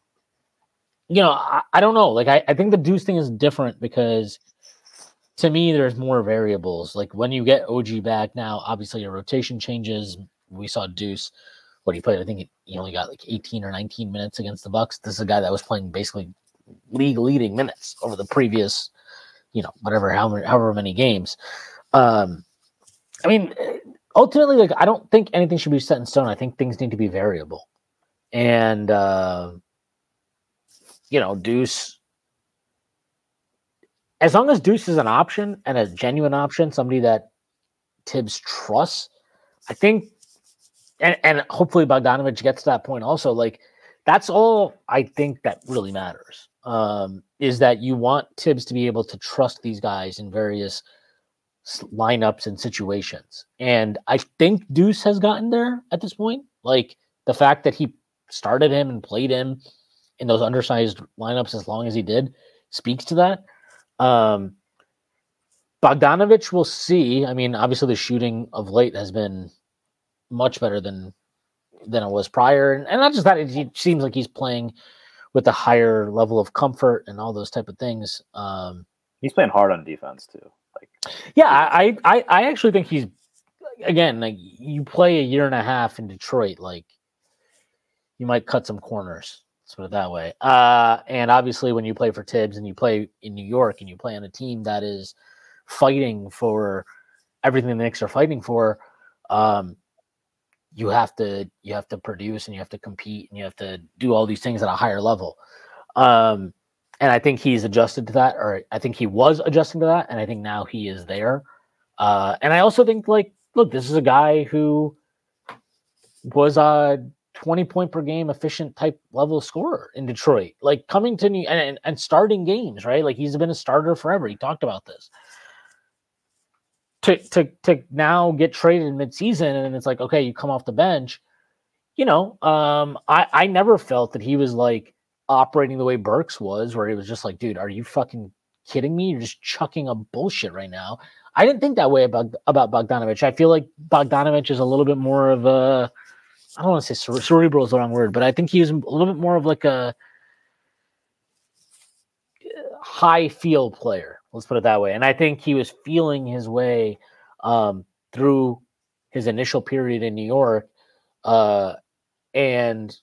I don't know. Like, I think the Deuce thing is different because, to me, there's more variables. Like, when you get OG back now, obviously your rotation changes. We saw Deuce. What he played, I think he only got like 18 or 19 minutes against the Bucks. This is a guy that was playing basically league leading minutes over the previous, however many games. I mean, ultimately, like, I don't think anything should be set in stone. I think things need to be variable. And, Deuce, as long as Deuce is an option and a genuine option, somebody that Tibbs trusts, I think, and hopefully Bogdanovich gets to that point also, like, that's all I think that really matters, is that you want Tibbs to be able to trust these guys in various lineups and situations. And I think Deuce has gotten there at this point. Like, the fact that he started him and played him in those undersized lineups as long as he did speaks to that. But Bogdanovich, we'll see. I mean, obviously the shooting of late has been much better than it was prior. And not just that, it seems like he's playing with a higher level of comfort and all those type of things. He's playing hard on defense too. Yeah, I actually think he's, again, like, you play a year and a half in Detroit, like, you might cut some corners. Let's put it that way. And obviously when you play for Tibbs and you play in New York and you play on a team that is fighting for everything the Knicks are fighting for, you have to produce and you have to compete and you have to do all these things at a higher level. And I think he's adjusted to that, or I think he was adjusting to that, and I think now he is there. And I also think, like, look, this is a guy who was a 20-point per game efficient type level scorer in Detroit, like coming to New and starting games, right? Like, he's been a starter forever. He talked about this. To now get traded midseason, and it's like, okay, you come off the bench. I never felt that he was like operating the way Burks was, where he was just like, dude, are you fucking kidding me? You're just chucking up bullshit right now. I didn't think that way about Bogdanovich. I feel like Bogdanovich is a little bit more of a, I don't want to say cerebral is the wrong word, but I think he was a little bit more of like a high feel player. Let's put it that way. And I think he was feeling his way through his initial period in New York. And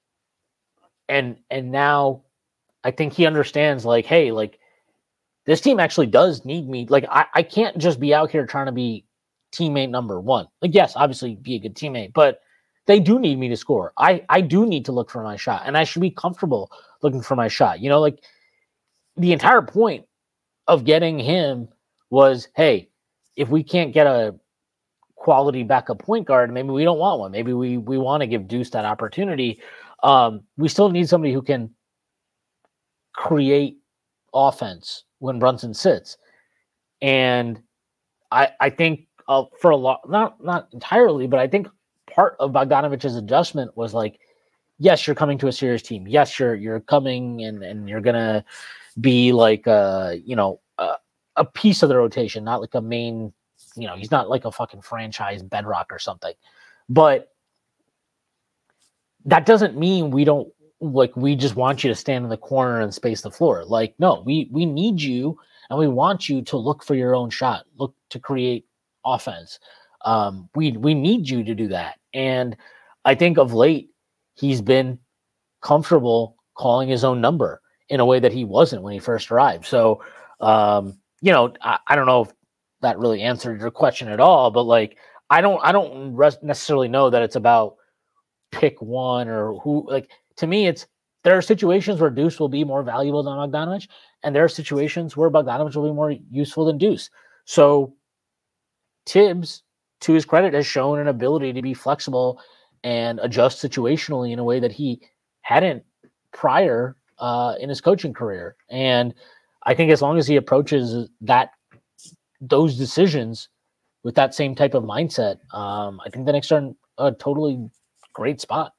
now I think he understands, like, hey, like, this team actually does need me. Like, I can't just be out here trying to be teammate number one. Like, yes, obviously be a good teammate, but they do need me to score. I do need to look for my shot, and I should be comfortable looking for my shot. Like, the entire point of getting him was, hey, if we can't get a quality backup point guard, maybe we don't want one. Maybe we want to give Deuce that opportunity. We still need somebody who can create offense when Brunson sits. And I think for a lot, not entirely, but I think part of Bogdanovich's adjustment was like, yes, you're coming to a serious team. Yes, you're coming and you're gonna be like a piece of the rotation, not like a main. He's not like a fucking franchise bedrock or something. But that doesn't mean we just want you to stand in the corner and space the floor. Like, no, we need you and we want you to look for your own shot, look to create offense. We need you to do that. And I think of late, he's been comfortable calling his own number in a way that he wasn't when he first arrived. So, I don't know if that really answered your question at all, but like, I don't necessarily know that it's about pick one or who. Like, to me, there are situations where Deuce will be more valuable than Bogdanovich, and there are situations where Bogdanovich will be more useful than Deuce. So Tibbs, to his credit, has shown an ability to be flexible and adjust situationally in a way that he hadn't prior in his coaching career. And I think as long as he approaches those decisions with that same type of mindset, I think the Knicks are in a totally great spot.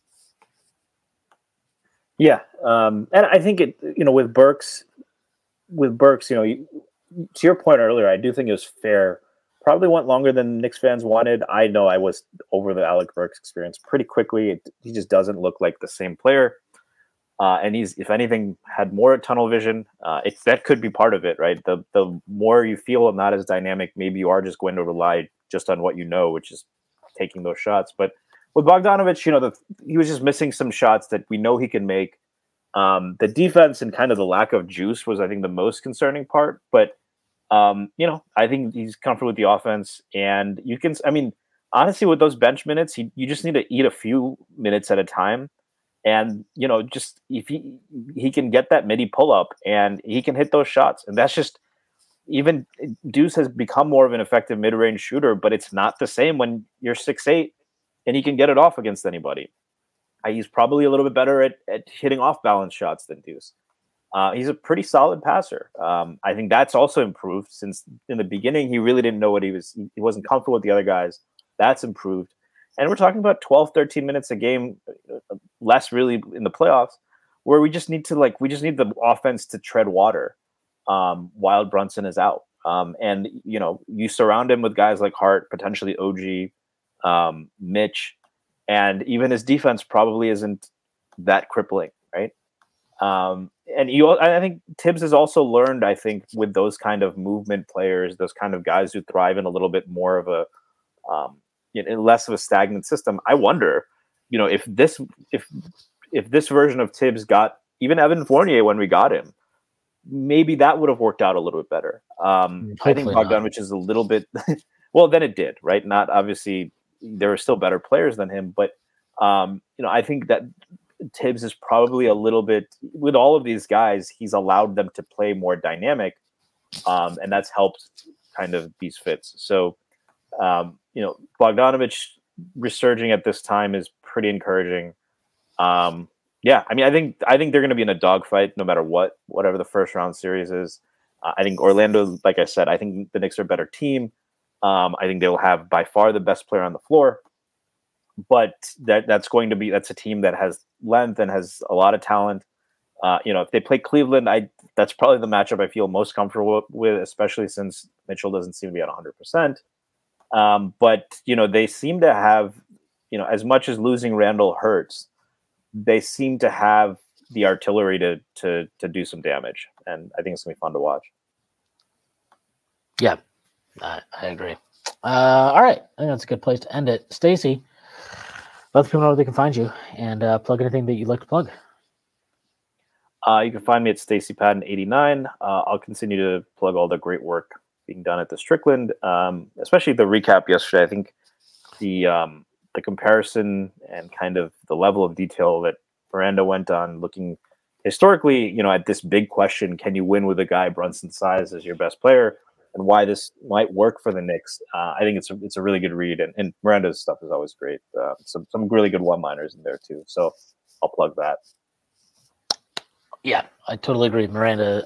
Yeah. And I think with Burks, to your point earlier, I do think it was fair. Probably went longer than Knicks fans wanted. I know I was over the Alec Burks experience pretty quickly. He just doesn't look like the same player. And he's, if anything, had more tunnel vision. That could be part of it, right? The more you feel not as dynamic, maybe you are just going to rely just on what you know, which is taking those shots. But with Bogdanovich, he was just missing some shots that we know he can make. The defense and kind of the lack of juice was, I think, the most concerning part. But I think he's comfortable with the offense, and honestly, with those bench minutes, you just need to eat a few minutes at a time. And, just if he can get that midi pull up and he can hit those shots. And that's just, even Deuce has become more of an effective mid-range shooter, but it's not the same when you're 6'8" and he can get it off against anybody. He's probably a little bit better at hitting off balance shots than Deuce. He's a pretty solid passer. I think that's also improved, since in the beginning, he really didn't know what he wasn't comfortable with the other guys. That's improved. And we're talking about 12, 13 minutes a game, less really in the playoffs, where we just need the offense to tread water while Brunson is out. And you surround him with guys like Hart, potentially OG, Mitch, and even his defense probably isn't that crippling, right? I think Tibbs has also learned, I think, with those kind of movement players, those kind of guys who thrive in a little bit more of a less of a stagnant system. I wonder, if this version of Tibbs got even Evan Fournier when we got him, maybe that would have worked out a little bit better. I think Bogdanovic is a little bit well, then it did, right? Not obviously there are still better players than him, but I think that Tibbs is probably a little bit, with all of these guys, he's allowed them to play more dynamic, and that's helped kind of these fits. So, Bogdanovic resurging at this time is pretty encouraging. Yeah, I mean, I think they're going to be in a dogfight no matter whatever the first round series is. I think Orlando, like I said, I think the Knicks are a better team. I think they'll have by far the best player on the floor. But that's a team that has length and has a lot of talent. If they play Cleveland, that's probably the matchup I feel most comfortable with, especially since Mitchell doesn't seem to be at 100%. But they seem to have, as much as losing Randall hurts, they seem to have the artillery to do some damage, and I think it's gonna be fun to watch. Yeah, I agree. All right, I think that's a good place to end it. Stacey, let people know where they can find you and plug anything that you'd like to plug. You can find me at Stacey Patton 89. I'll continue to plug all the great work being done at the Strickland, especially the recap yesterday. I think the comparison and kind of the level of detail that Miranda went on, looking historically, at this big question: can you win with a guy Brunson's size as your best player, and why this might work for the Knicks? I think it's a really good read, and Miranda's stuff is always great. Some really good one-liners in there too. So I'll plug that. Yeah, I totally agree. Miranda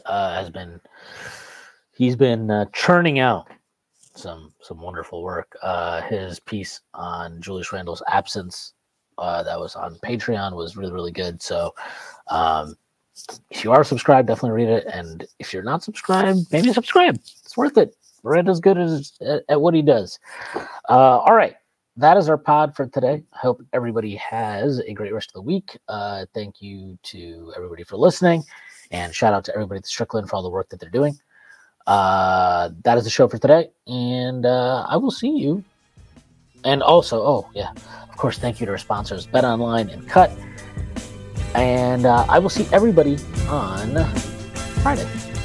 he's been churning out some wonderful work. His piece on Julius Randle's absence that was on Patreon was really, really good. So if you are subscribed, definitely read it. And if you're not subscribed, maybe subscribe. It's worth it. Miranda's good at what he does. All right. That is our pod for today. I hope everybody has a great rest of the week. Thank you to everybody for listening, and shout out to everybody at Strickland for all the work that they're doing. That is the show for today, and I will see you. And also, of course, thank you to our sponsors, BetOnline and Cut. And I will see everybody on Friday.